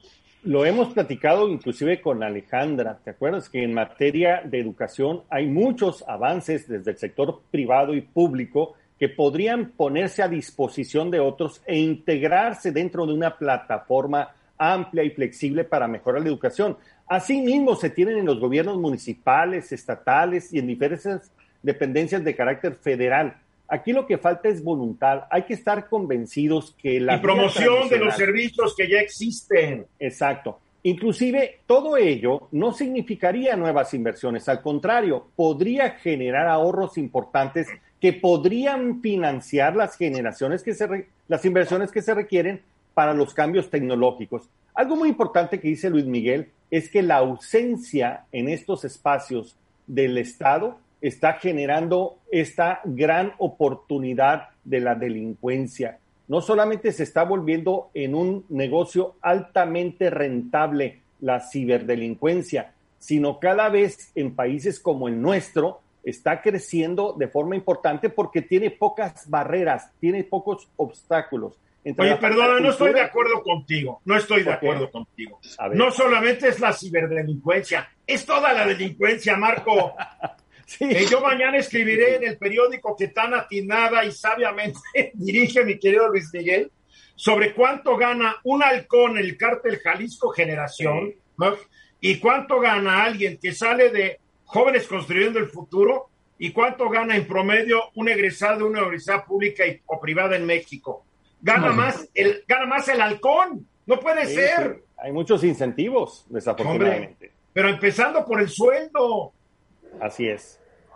Lo hemos platicado inclusive con Alejandra. ¿Te acuerdas que en materia de educación hay muchos avances desde el sector privado y público que podrían ponerse a disposición de otros e integrarse dentro de una plataforma amplia y flexible para mejorar la educación? Asimismo, se tienen en los gobiernos municipales, estatales y en diversas dependencias de carácter federal. Aquí lo que falta es voluntad. Hay que estar convencidos que la... Y promoción de los servicios que ya existen. Exacto. Inclusive, todo ello no significaría nuevas inversiones. Al contrario, podría generar ahorros importantes que podrían financiar las generaciones que se re, las inversiones que se requieren para los cambios tecnológicos. Algo muy importante que dice Luis Miguel es que la ausencia en estos espacios del Estado está generando esta gran oportunidad de la delincuencia. No solamente se está volviendo en un negocio altamente rentable la ciberdelincuencia, sino cada vez en países como el nuestro está creciendo de forma importante porque tiene pocas barreras, tiene pocos obstáculos. Oye, perdona, no estoy de acuerdo contigo, no estoy de acuerdo contigo. No solamente es la ciberdelincuencia, es toda la delincuencia, Marco. Sí. Eh, yo mañana escribiré en el periódico que tan atinada y sabiamente dirige mi querido Luis Miguel sobre cuánto gana un halcón en el cártel Jalisco Generación, sí, ¿no? Y cuánto gana alguien que sale de Jóvenes Construyendo el Futuro y cuánto gana en promedio un egresado de una universidad pública y, o privada en México. Gana, sí, más el, gana más el halcón, no puede sí, ser. Sí. Hay muchos incentivos, desafortunadamente. Hombre, pero empezando por el sueldo. Así es.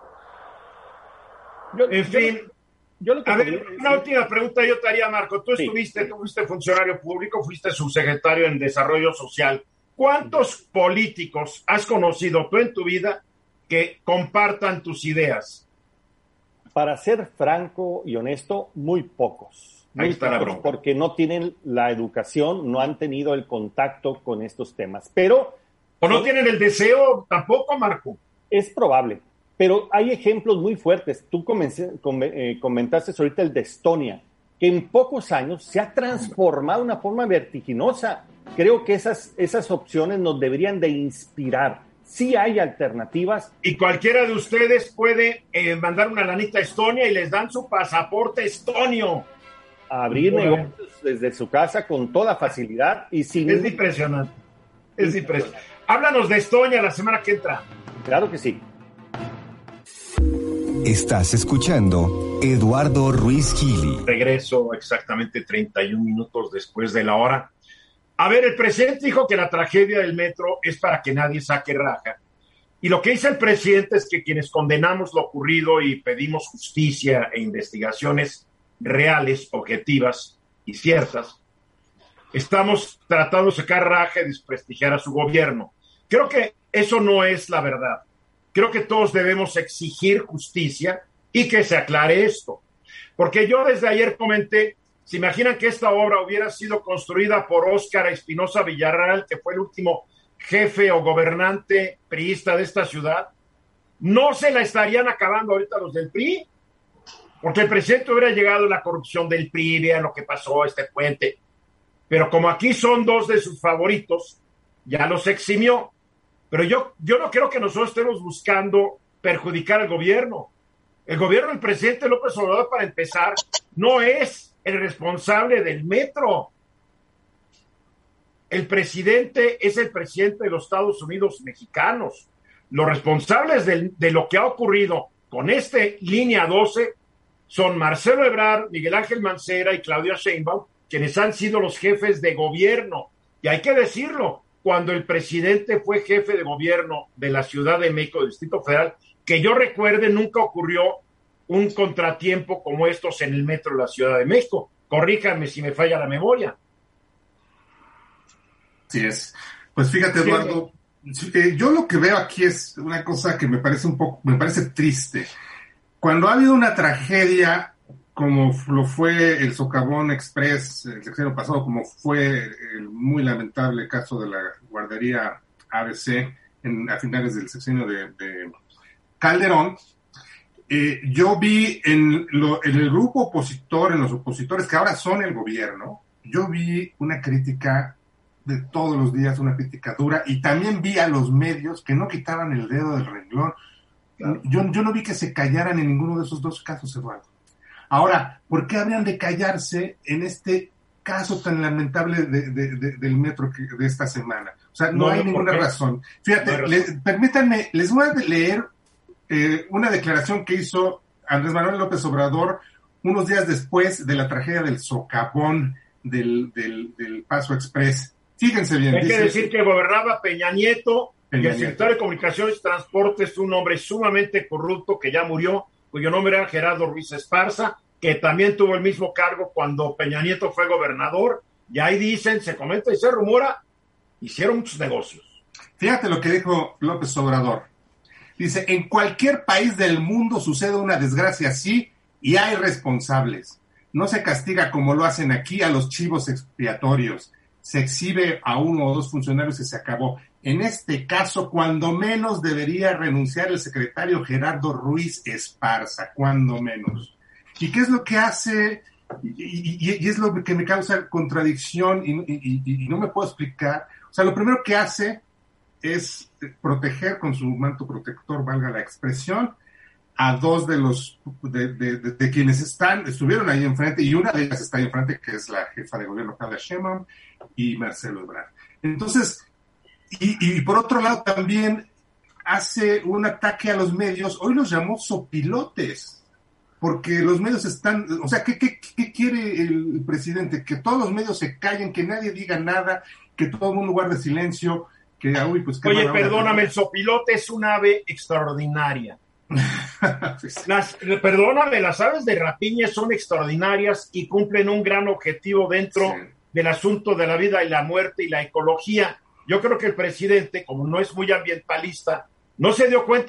Yo, en fin, yo, yo a ver, decir, una última pregunta yo te haría, Marco. Tú sí. estuviste, tú fuiste funcionario público, fuiste subsecretario en Desarrollo Social. ¿Cuántos políticos has conocido tú en tu vida que compartan tus ideas? Para ser franco y honesto, muy pocos. Muy Ahí está la bronca. Porque no tienen la educación, no han tenido el contacto con estos temas. Pero... ¿O no tienen el deseo tampoco, Marco? Es probable. Pero hay ejemplos muy fuertes. Tú comencé, com, eh, comentaste ahorita el de Estonia, que en pocos años se ha transformado de una forma vertiginosa. Creo que esas, esas opciones nos deberían de inspirar. Sí hay alternativas. Y cualquiera de ustedes puede eh, mandar una lanita a Estonia y les dan su pasaporte estonio. Abrir Bueno. negocios desde su casa con toda facilidad y sin... Es impresionante. Es impresionante. Háblanos de Estonia la semana que entra. Claro que sí. Estás escuchando Eduardo Ruiz Gili. Regreso exactamente treinta y un minutos después de la hora. A ver, el presidente dijo que la tragedia del metro es para que nadie saque raja. Y lo que dice el presidente es que quienes condenamos lo ocurrido y pedimos justicia e investigaciones reales, objetivas y ciertas, estamos tratando de sacar raja y desprestigiar a su gobierno. Creo que eso no es la verdad. Creo que todos debemos exigir justicia y que se aclare esto. Porque yo desde ayer comenté, ¿se imaginan que esta obra hubiera sido construida por Óscar Espinosa Villarreal, que fue el último jefe o gobernante priista de esta ciudad? No se la estarían acabando ahorita los del P R I, porque el presidente hubiera llegado a la corrupción del P R I, vean lo que pasó, este puente. Pero como aquí son dos de sus favoritos, ya los eximió. Pero yo, yo no creo que nosotros estemos buscando perjudicar al gobierno. El gobierno del presidente López Obrador, para empezar, no es el responsable del metro. El presidente es el presidente de los Estados Unidos mexicanos. Los responsables de, de lo que ha ocurrido con este línea doce son Marcelo Ebrard, Miguel Ángel Mancera y Claudia Sheinbaum, quienes han sido los jefes de gobierno. Y hay que decirlo, cuando el presidente fue jefe de gobierno de la Ciudad de México, del Distrito Federal, que yo recuerde, nunca ocurrió un contratiempo como estos en el metro de la Ciudad de México. Corríjanme si me falla la memoria. Así es. Pues fíjate, Eduardo, sí. eh, yo lo que veo aquí es una cosa que me parece un poco, me parece triste. Cuando ha habido una tragedia como lo fue el Socavón Express el sexenio pasado, como fue el muy lamentable caso de la guardería A B C en, a finales del sexenio de, de Calderón, eh, yo vi en, lo, en el grupo opositor, en los opositores que ahora son el gobierno, yo vi una crítica de todos los días, una crítica dura, y también vi a los medios que no quitaban el dedo del renglón. Claro. Yo, yo no vi que se callaran en ninguno de esos dos casos, Eduardo. Ahora, ¿por qué habrían de callarse en este caso tan lamentable de, de, de, del metro que, de esta semana? O sea, no, no hay ninguna razón. Fíjate, no le, permítanme, les voy a leer eh, una declaración que hizo Andrés Manuel López Obrador unos días después de la tragedia del socavón del, del, del Paso Express. Fíjense bien. Hay dice, que decir que gobernaba Peña Nieto, Peña y el Nieto. Secretario de Comunicaciones y Transportes, un hombre sumamente corrupto que ya murió, cuyo nombre era Gerardo Ruiz Esparza, que también tuvo el mismo cargo cuando Peña Nieto fue gobernador, y ahí dicen, se comenta y se rumora, hicieron muchos negocios. Fíjate lo que dijo López Obrador. Dice, en cualquier país del mundo sucede una desgracia así y hay responsables. No se castiga como lo hacen aquí a los chivos expiatorios. Se exhibe a uno o dos funcionarios y se acabó. En este caso, cuando menos debería renunciar el secretario Gerardo Ruiz Esparza, cuando menos. ¿Y qué es lo que hace? Y, y, y es lo que me causa contradicción y, y, y, y no me puedo explicar. O sea, lo primero que hace es proteger con su manto protector, valga la expresión, a dos de los de, de, de, de quienes están estuvieron ahí enfrente, y una de ellas está ahí enfrente, que es la jefa de gobierno Claudia Sheinbaum y Marcelo Ebrard. Entonces, y, y por otro lado también hace un ataque a los medios. Hoy los llamó sopilotes, porque los medios están, o sea, ¿qué, qué, qué quiere el presidente? Que todos los medios se callen, que nadie diga nada, que todo el mundo guarde silencio, que, uy, pues... Oye, perdóname, el sopilote es un ave extraordinaria. Las, perdóname, las aves de rapiña son extraordinarias y cumplen un gran objetivo dentro sí. del asunto de la vida y la muerte y la ecología. Yo creo que el presidente, como no es muy ambientalista, no se dio cuenta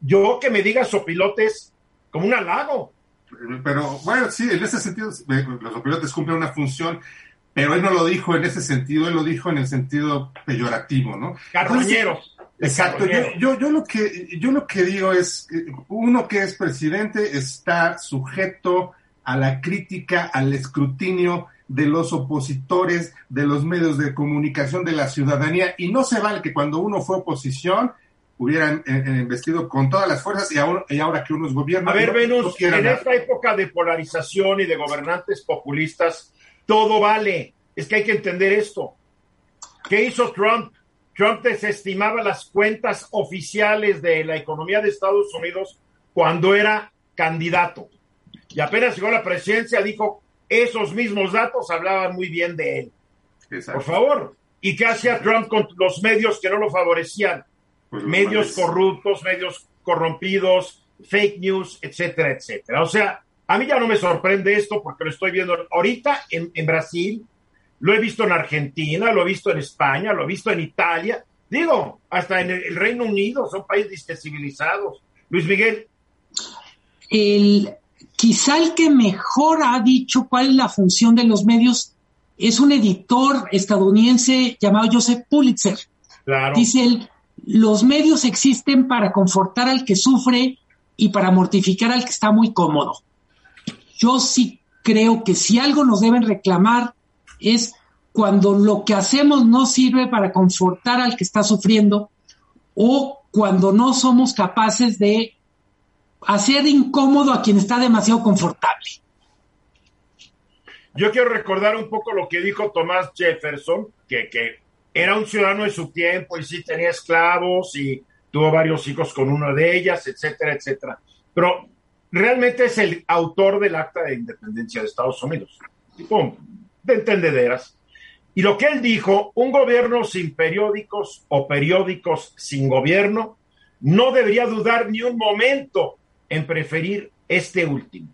yo que me digas sopilotes como un halago. Pero bueno, sí, en ese sentido los sopilotes cumplen una función, pero él no lo dijo en ese sentido, él lo dijo en el sentido peyorativo, ¿no? Carroñero. Exacto. Yo, yo, yo lo que yo lo que digo es, uno que es presidente está sujeto a la crítica, al escrutinio de los opositores, de los medios de comunicación, de la ciudadanía, y no se vale que cuando uno fue oposición hubieran eh, investido con todas las fuerzas y ahora, y ahora que uno es gobierno... A ver, no, Venus, no en nada. esta época de polarización y de gobernantes populistas, todo vale. Es que hay que entender esto. ¿Qué hizo Trump? Trump desestimaba las cuentas oficiales de la economía de Estados Unidos cuando era candidato. Y apenas llegó a la presidencia, dijo, esos mismos datos hablaban muy bien de él. Exacto. Por favor. ¿Y qué hacía Trump con los medios que no lo favorecían? Pues medios corruptos, medios corrompidos, fake news, etcétera, etcétera. O sea, a mí ya no me sorprende esto porque lo estoy viendo ahorita en, en Brasil, lo he visto en Argentina, lo he visto en España, lo he visto en Italia, digo, hasta en el, el Reino Unido, son países civilizados. Luis Miguel. El, quizá el que mejor ha dicho cuál es la función de los medios es un editor estadounidense llamado Joseph Pulitzer. Claro. Dice él, los medios existen para confortar al que sufre y para mortificar al que está muy cómodo. Yo sí creo que si algo nos deben reclamar es cuando lo que hacemos no sirve para confortar al que está sufriendo o cuando no somos capaces de hacer incómodo a quien está demasiado confortable. Yo quiero recordar un poco lo que dijo Thomas Jefferson, que, que era un ciudadano de su tiempo y sí tenía esclavos y tuvo varios hijos con una de ellas, etcétera, etcétera. Pero realmente es el autor del Acta de Independencia de Estados Unidos. Tipo de entendederas. Y lo que él dijo, un gobierno sin periódicos o periódicos sin gobierno no debería dudar ni un momento en preferir este último.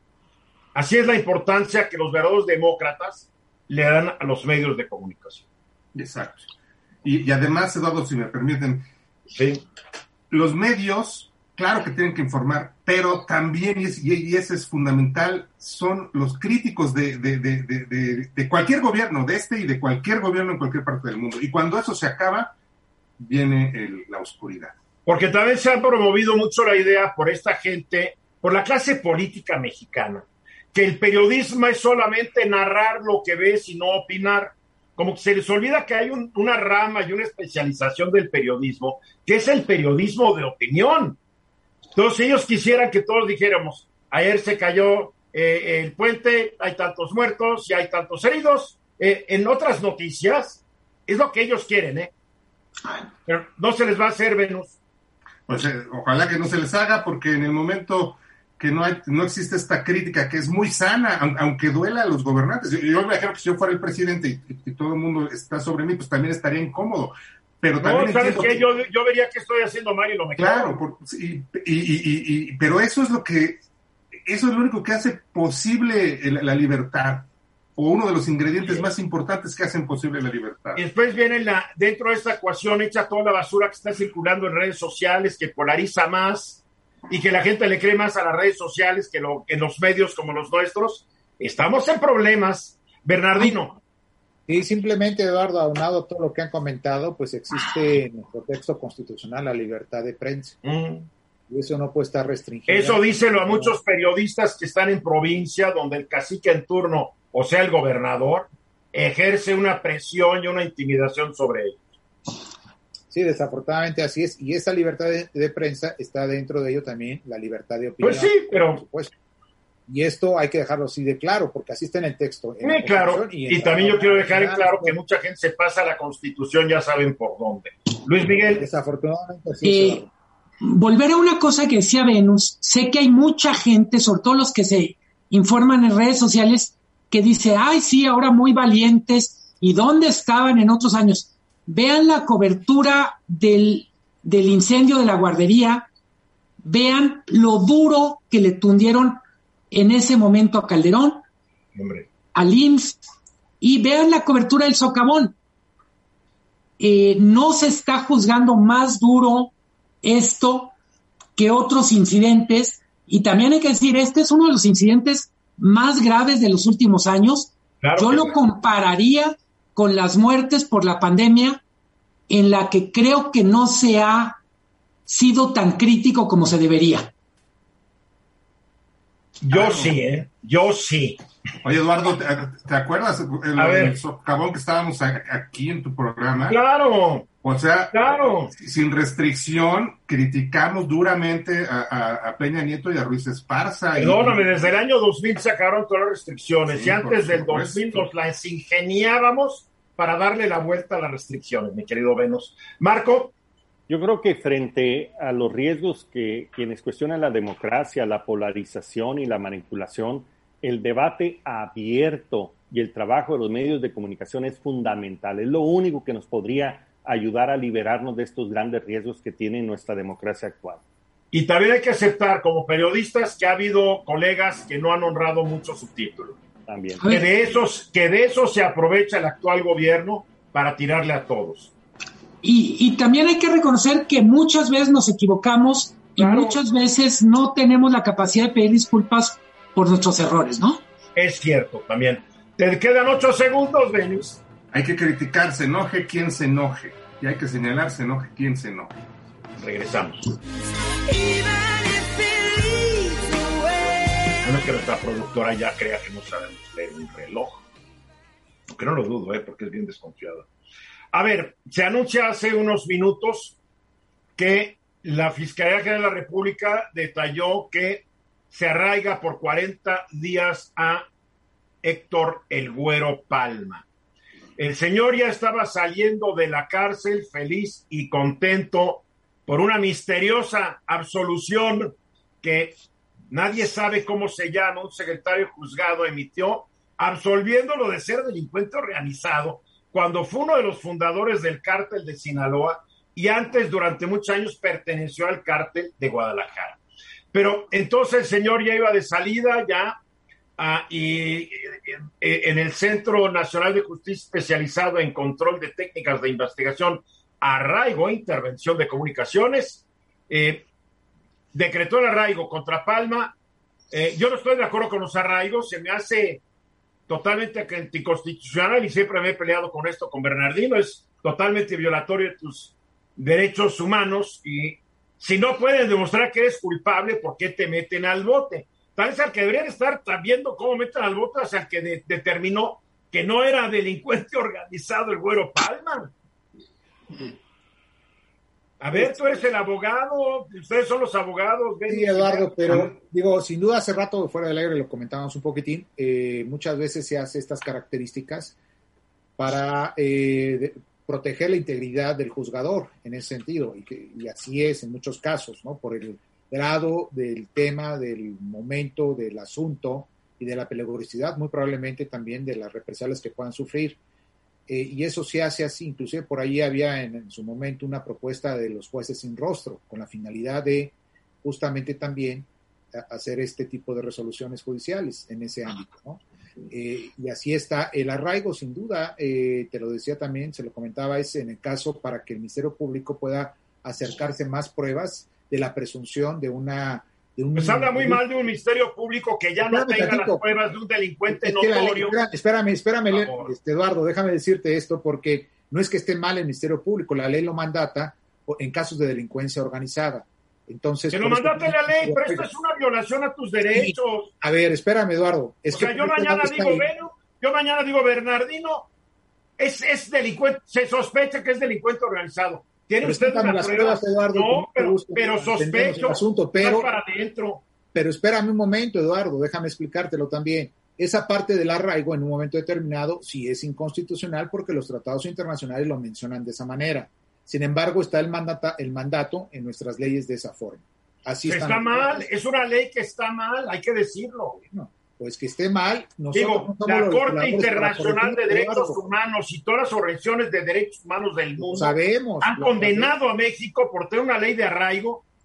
Así es la importancia que los verdaderos demócratas le dan a los medios de comunicación. Exacto. Y, y además, Eduardo, si me permiten, Sí. los medios, claro que tienen que informar, pero también, y, es, y ese es fundamental, son los críticos de, de, de, de, de, de cualquier gobierno, de este y de cualquier gobierno en cualquier parte del mundo. Y cuando eso se acaba, viene el, la oscuridad. Porque también se ha promovido mucho la idea por esta gente, por la clase política mexicana, que el periodismo es solamente narrar lo que ves y no opinar. Como que se les olvida que hay un, una rama y una especialización del periodismo, que es el periodismo de opinión. Entonces ellos quisieran que todos dijéramos, ayer se cayó eh, el puente, hay tantos muertos y hay tantos heridos. Eh, en otras noticias, es lo que ellos quieren, ¿eh? Pero no se les va a hacer, Venus. Pues eh, ojalá que no se les haga, porque en el momento que no hay, no existe esta crítica que es muy sana, aunque duela a los gobernantes. Yo, yo me imagino que si yo fuera el presidente y, y todo el mundo está sobre mí, pues también estaría incómodo. Pero también no, ¿sabes qué? que... Yo, yo vería que estoy haciendo mal y lo mejor. Claro, por, y, y, y, y, pero eso es lo que, eso es lo único que hace posible el, la libertad, o uno de los ingredientes sí. más importantes que hacen posible la libertad. Y después viene la, dentro de esta ecuación, echa toda la basura que está circulando en redes sociales, que polariza más, y que la gente le cree más a las redes sociales que lo, en los medios como los nuestros. Estamos en problemas. Bernardino. Y simplemente, Eduardo, aunado a todo lo que han comentado, pues existe en nuestro texto constitucional la libertad de prensa. Mm. Y eso no puede estar restringido. Eso díselo a muchos periodistas que están en provincia, donde el cacique en turno, o sea, el gobernador, ejerce una presión y una intimidación sobre ellos. Sí, desafortunadamente así es. Y esa libertad de, de prensa está dentro de ello también la libertad de opinión. Pues sí, pero... Por supuesto. Y esto hay que dejarlo así de claro, porque así está en el texto. En sí, claro. Y, y también yo quiero dejar en claro que mucha gente se pasa a la Constitución, ya saben por dónde. Luis Miguel. Desafortunadamente así eh, volver a una cosa que decía Venus, sé que hay mucha gente, sobre todo los que se informan en redes sociales, que dice, ay, sí, ahora muy valientes, ¿y dónde estaban en otros años? Vean la cobertura del, del incendio de la guardería, vean lo duro que le tundieron en ese momento a Calderón, Hombre. al I M S S, y vean la cobertura del socavón. Eh, no se está juzgando más duro esto que otros incidentes, y también hay que decir, este es uno de los incidentes más graves de los últimos años. Claro. Yo lo compararía con las muertes por la pandemia, en la que creo que no se ha sido tan crítico como se debería. Yo ah, sí, ¿eh? Yo sí. Oye, Eduardo, ¿te, te acuerdas el, a ver. el socavón que estábamos a, aquí en tu programa? Claro. O sea, claro. sin restricción, criticamos duramente a, a, a Peña Nieto y a Ruiz Esparza. Perdóname, y... desde el año dos mil sacaron todas las restricciones, sí, y antes del dos mil nos las ingeniábamos para darle la vuelta a las restricciones, mi querido Venus. Marco. Yo creo que frente a los riesgos que quienes cuestionan la democracia, la polarización y la manipulación, el debate abierto y el trabajo de los medios de comunicación es fundamental. Es lo único que nos podría ayudar a liberarnos de estos grandes riesgos que tiene nuestra democracia actual. Y también hay que aceptar, como periodistas, que ha habido colegas que no han honrado mucho su título. También. Que de esos, que de eso se aprovecha el actual gobierno para tirarle a todos. Y, y también hay que reconocer que muchas veces nos equivocamos y claro. muchas veces no tenemos la capacidad de pedir disculpas por nuestros errores, ¿no? Es cierto, también. Te quedan ocho segundos, Venus. Hay que criticar, se enoje quien se enoje. Y hay que señalar, se enoje quien se enoje. Regresamos. No es que nuestra productora ya crea que no sabemos leer un reloj. Aunque no lo dudo, ¿eh? Porque es bien desconfiada. A ver, se anuncia hace unos minutos que la Fiscalía General de la República detalló que se arraiga por cuarenta días a Héctor El Güero Palma. El señor ya estaba saliendo de la cárcel feliz y contento por una misteriosa absolución que nadie sabe cómo se llama, un secretario juzgado emitió, absolviéndolo de ser delincuente organizado, cuando fue uno de los fundadores del cártel de Sinaloa y antes, durante muchos años, perteneció al cártel de Guadalajara. Pero entonces el señor ya iba de salida, ya, uh, y, y en el Centro Nacional de Justicia especializado en control de técnicas de investigación, arraigo e intervención de comunicaciones, eh, decretó el arraigo contra Palma. Eh, yo no estoy de acuerdo con los arraigos, se me hace totalmente anticonstitucional y siempre me he peleado con esto con Bernardino, es totalmente violatorio de tus derechos humanos y si no pueden demostrar que eres culpable, ¿por qué te meten al bote? Tal vez al que deberían estar viendo cómo meten al bote es al que de, determinó que no era delincuente organizado el Güero Palma. A ver, tú eres el abogado, ustedes son los abogados. Sí, Eduardo, pero digo, sin duda hace rato fuera del aire lo comentábamos un poquitín, eh, muchas veces se hace estas características para eh, de, proteger la integridad del juzgador en ese sentido, y, que, y así es en muchos casos, ¿no? Por el grado del tema, del momento, del asunto y de la peligrosidad, muy probablemente también de las represalias que puedan sufrir. Eh, y eso se hace así, inclusive por ahí había en, en su momento una propuesta de los jueces sin rostro, con la finalidad de justamente también a, hacer este tipo de resoluciones judiciales en ese ámbito, ¿no? Eh, y así está el arraigo, sin duda, eh, te lo decía también, se lo comentaba, es en el caso para que el Ministerio Público pueda acercarse más pruebas de la presunción de una... De un, pues habla muy de, mal de un Ministerio Público que ya no tenga tantito. Las pruebas de un delincuente es notorio. Ley, espérame, espérame, este, Eduardo, déjame decirte esto, porque no es que esté mal el Ministerio Público, la ley lo mandata en casos de delincuencia organizada. Entonces, que lo mandate la ley, pero esto es una violación a tus derechos. Sí. A ver, espérame, Eduardo. Es o que sea, yo mañana digo, Beno, yo mañana digo, Bernardino, es, es delincuente, se sospecha que es delincuente organizado. ¿Tiene usted una las prueba? Pruebas, Eduardo, no, pero, pero sospecho. Asunto, pero, para adentro. pero espérame un momento, Eduardo, déjame explicártelo también. Esa parte del arraigo en un momento determinado sí es inconstitucional porque los tratados internacionales lo mencionan de esa manera. Sin embargo, está el, mandata, el mandato en nuestras leyes de esa forma. Así está mal, es una ley que está mal, hay que decirlo. No, pues que esté mal. Digo, no la Corte Internacional de Derechos Humanos y todas las organizaciones de derechos humanos del mundo sabemos, han condenado a México por tener una ley de arraigo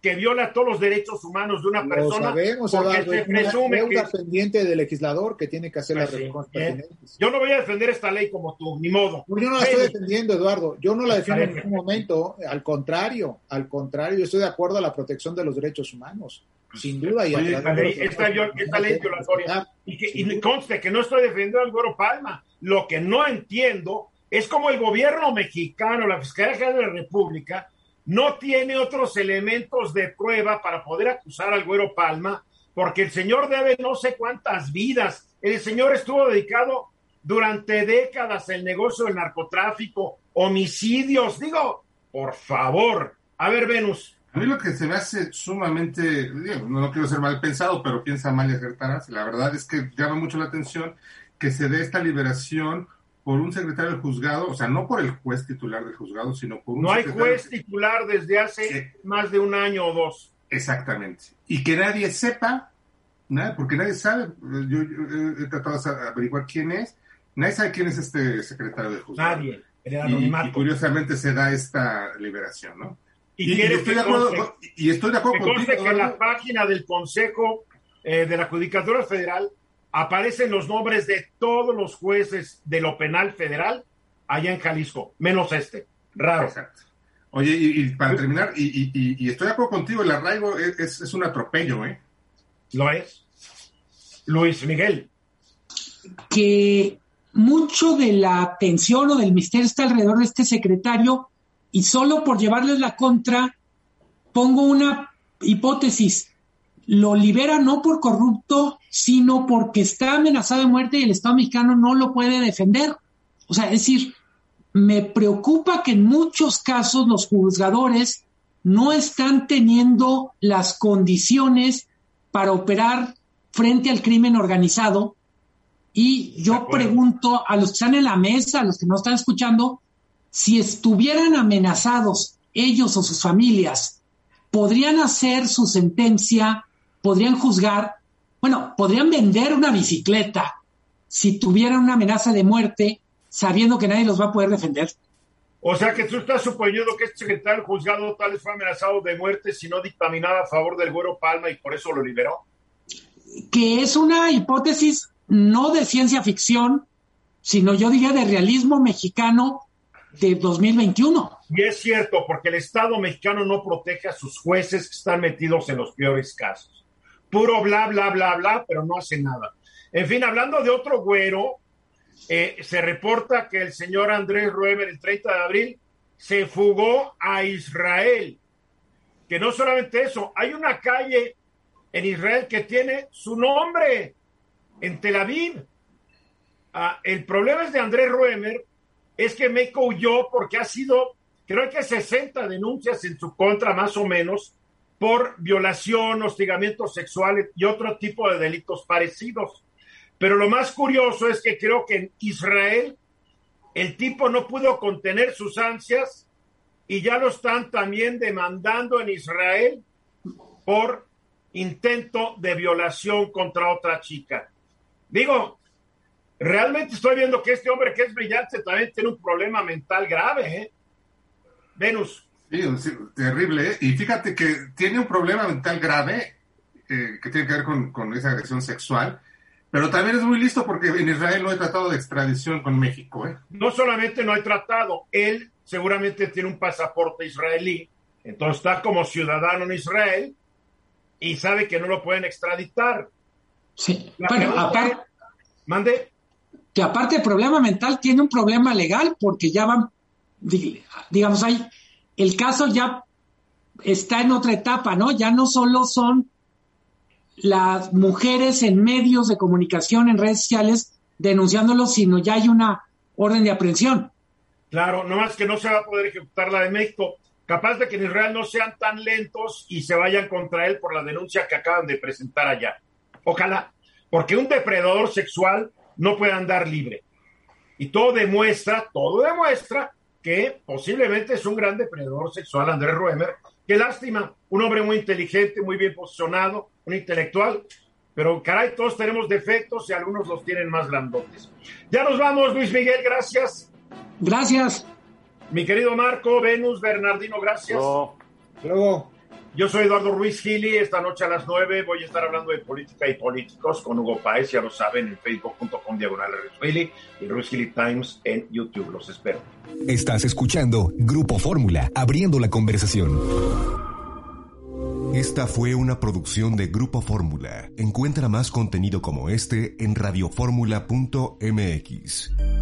que viola todos los derechos humanos de una persona. Lo sabemos, porque Eduardo, se es una presume deuda que... pendiente del legislador que tiene que hacer Pues las sí, reformas bien. pertinentes. Yo no voy a defender esta ley como tú, ni modo. Yo no la Pero- estoy defendiendo, Eduardo. Yo no la defiendo en Está bien. ningún momento. Al contrario, al contrario, yo estoy de acuerdo a la protección de los derechos humanos. Sin duda. Y a Oye, través La de ley- los- esta, viol- esta ley violatoria. Y, que, y conste que no estoy defendiendo al Güero Palma. Lo que no entiendo es como el gobierno mexicano, la Fiscalía General de la República, no tiene otros elementos de prueba para poder acusar al Güero Palma, porque el señor debe no sé cuántas vidas. El señor estuvo dedicado durante décadas al negocio del narcotráfico, homicidios. Digo, por favor. A ver, Venus. A mí lo que se me hace sumamente, digo, no, no quiero ser mal pensado, pero piensa mal y acertarás. La verdad es que llama mucho la atención que se dé esta liberación por un secretario del juzgado, o sea, no por el juez titular del juzgado, sino por un No hay secretario- juez titular desde hace Sí. más de un año o dos. Exactamente. Y que nadie sepa, nada, porque nadie sabe, yo, yo he tratado de averiguar quién es, nadie sabe quién es este secretario del juzgado. Nadie. En el Y, anonimato. y curiosamente se da esta liberación, ¿no? Y, Y, y quiere estoy que de acuerdo, conste- y estoy de acuerdo que conste contigo, que en la Eduardo. página del Consejo eh, de la Judicatura Federal aparecen los nombres de todos los jueces de lo penal federal allá en Jalisco, menos este. Raro. Exacto. Oye, y, y para terminar, y, y, y, y estoy de acuerdo contigo, el arraigo es, es, es un atropello, ¿eh? ¿Lo es? Luis Miguel. Que mucho de la atención o del misterio está alrededor de este secretario y solo por llevarles la contra pongo una hipótesis. Lo libera no por corrupto, sino porque está amenazado de muerte y el Estado mexicano no lo puede defender. O sea, es decir, me preocupa que en muchos casos los juzgadores no están teniendo las condiciones para operar frente al crimen organizado. Y yo pregunto a los que están en la mesa, a los que no están escuchando, si estuvieran amenazados ellos o sus familias, ¿podrían hacer su sentencia? ¿Podrían juzgar? Bueno, podrían vender una bicicleta si tuvieran una amenaza de muerte, sabiendo que nadie los va a poder defender. O sea que tú estás suponiendo que este secretario del juzgado tal vez fue amenazado de muerte si no dictaminaba a favor del Güero Palma y por eso lo liberó. Que es una hipótesis no de ciencia ficción, sino yo diría de realismo mexicano de dos mil veintiuno. Y es cierto, porque el Estado mexicano no protege a sus jueces que están metidos en los peores casos. Puro bla, bla, bla, bla, pero no hace nada. En fin, hablando de otro güero, eh, se reporta que el señor Andrés Ruemer el treinta de abril se fugó a Israel. Que no solamente eso, hay una calle en Israel que tiene su nombre, en Tel Aviv. Ah, el problema es de Andrés Ruemer, es que México huyó porque ha sido, creo que sesenta denuncias en su contra, más o menos, por violación, hostigamiento sexual y otro tipo de delitos parecidos. Pero lo más curioso es que creo que en Israel el tipo no pudo contener sus ansias y ya lo están también demandando en Israel por intento de violación contra otra chica. Digo, realmente estoy viendo que este hombre que es brillante también tiene un problema mental grave, ¿eh? Venus. Sí, sí, terrible, ¿eh? Y fíjate que tiene un problema mental grave eh, que tiene que ver con, con esa agresión sexual, pero también es muy listo porque en Israel no hay tratado de extradición con México, ¿eh? No solamente no hay tratado, él seguramente tiene un pasaporte israelí, entonces está como ciudadano en Israel y sabe que no lo pueden extraditar. Sí, La bueno, pregunta aparte, es, mande. que aparte del problema mental tiene un problema legal porque ya van, digamos, hay, el caso ya está en otra etapa, ¿no? Ya no solo son las mujeres en medios de comunicación, en redes sociales, denunciándolo, sino ya hay una orden de aprehensión. Claro, no más que no se va a poder ejecutar la de México. Capaz de que en Israel no sean tan lentos y se vayan contra él por la denuncia que acaban de presentar allá. Ojalá, porque un depredador sexual no puede andar libre. Y todo demuestra, todo demuestra que posiblemente es un gran depredador sexual, Andrés Ruemer. Qué lástima, un hombre muy inteligente, muy bien posicionado, un intelectual, pero caray, todos tenemos defectos y algunos los tienen más grandotes. Ya nos vamos, Luis Miguel, gracias. Gracias. Mi querido Marco, Venus, Bernardino, gracias. No. Luego. Yo soy Eduardo Ruiz Gili. Esta noche a las nueve voy a estar hablando de política y políticos con Hugo Páez, ya lo saben, en facebook punto com diagonal Ruiz Gili y Ruiz Gili Times en YouTube. Los espero. Estás escuchando Grupo Fórmula, abriendo la conversación. Esta fue una producción de Grupo Fórmula. Encuentra más contenido como este en radioformula punto m x.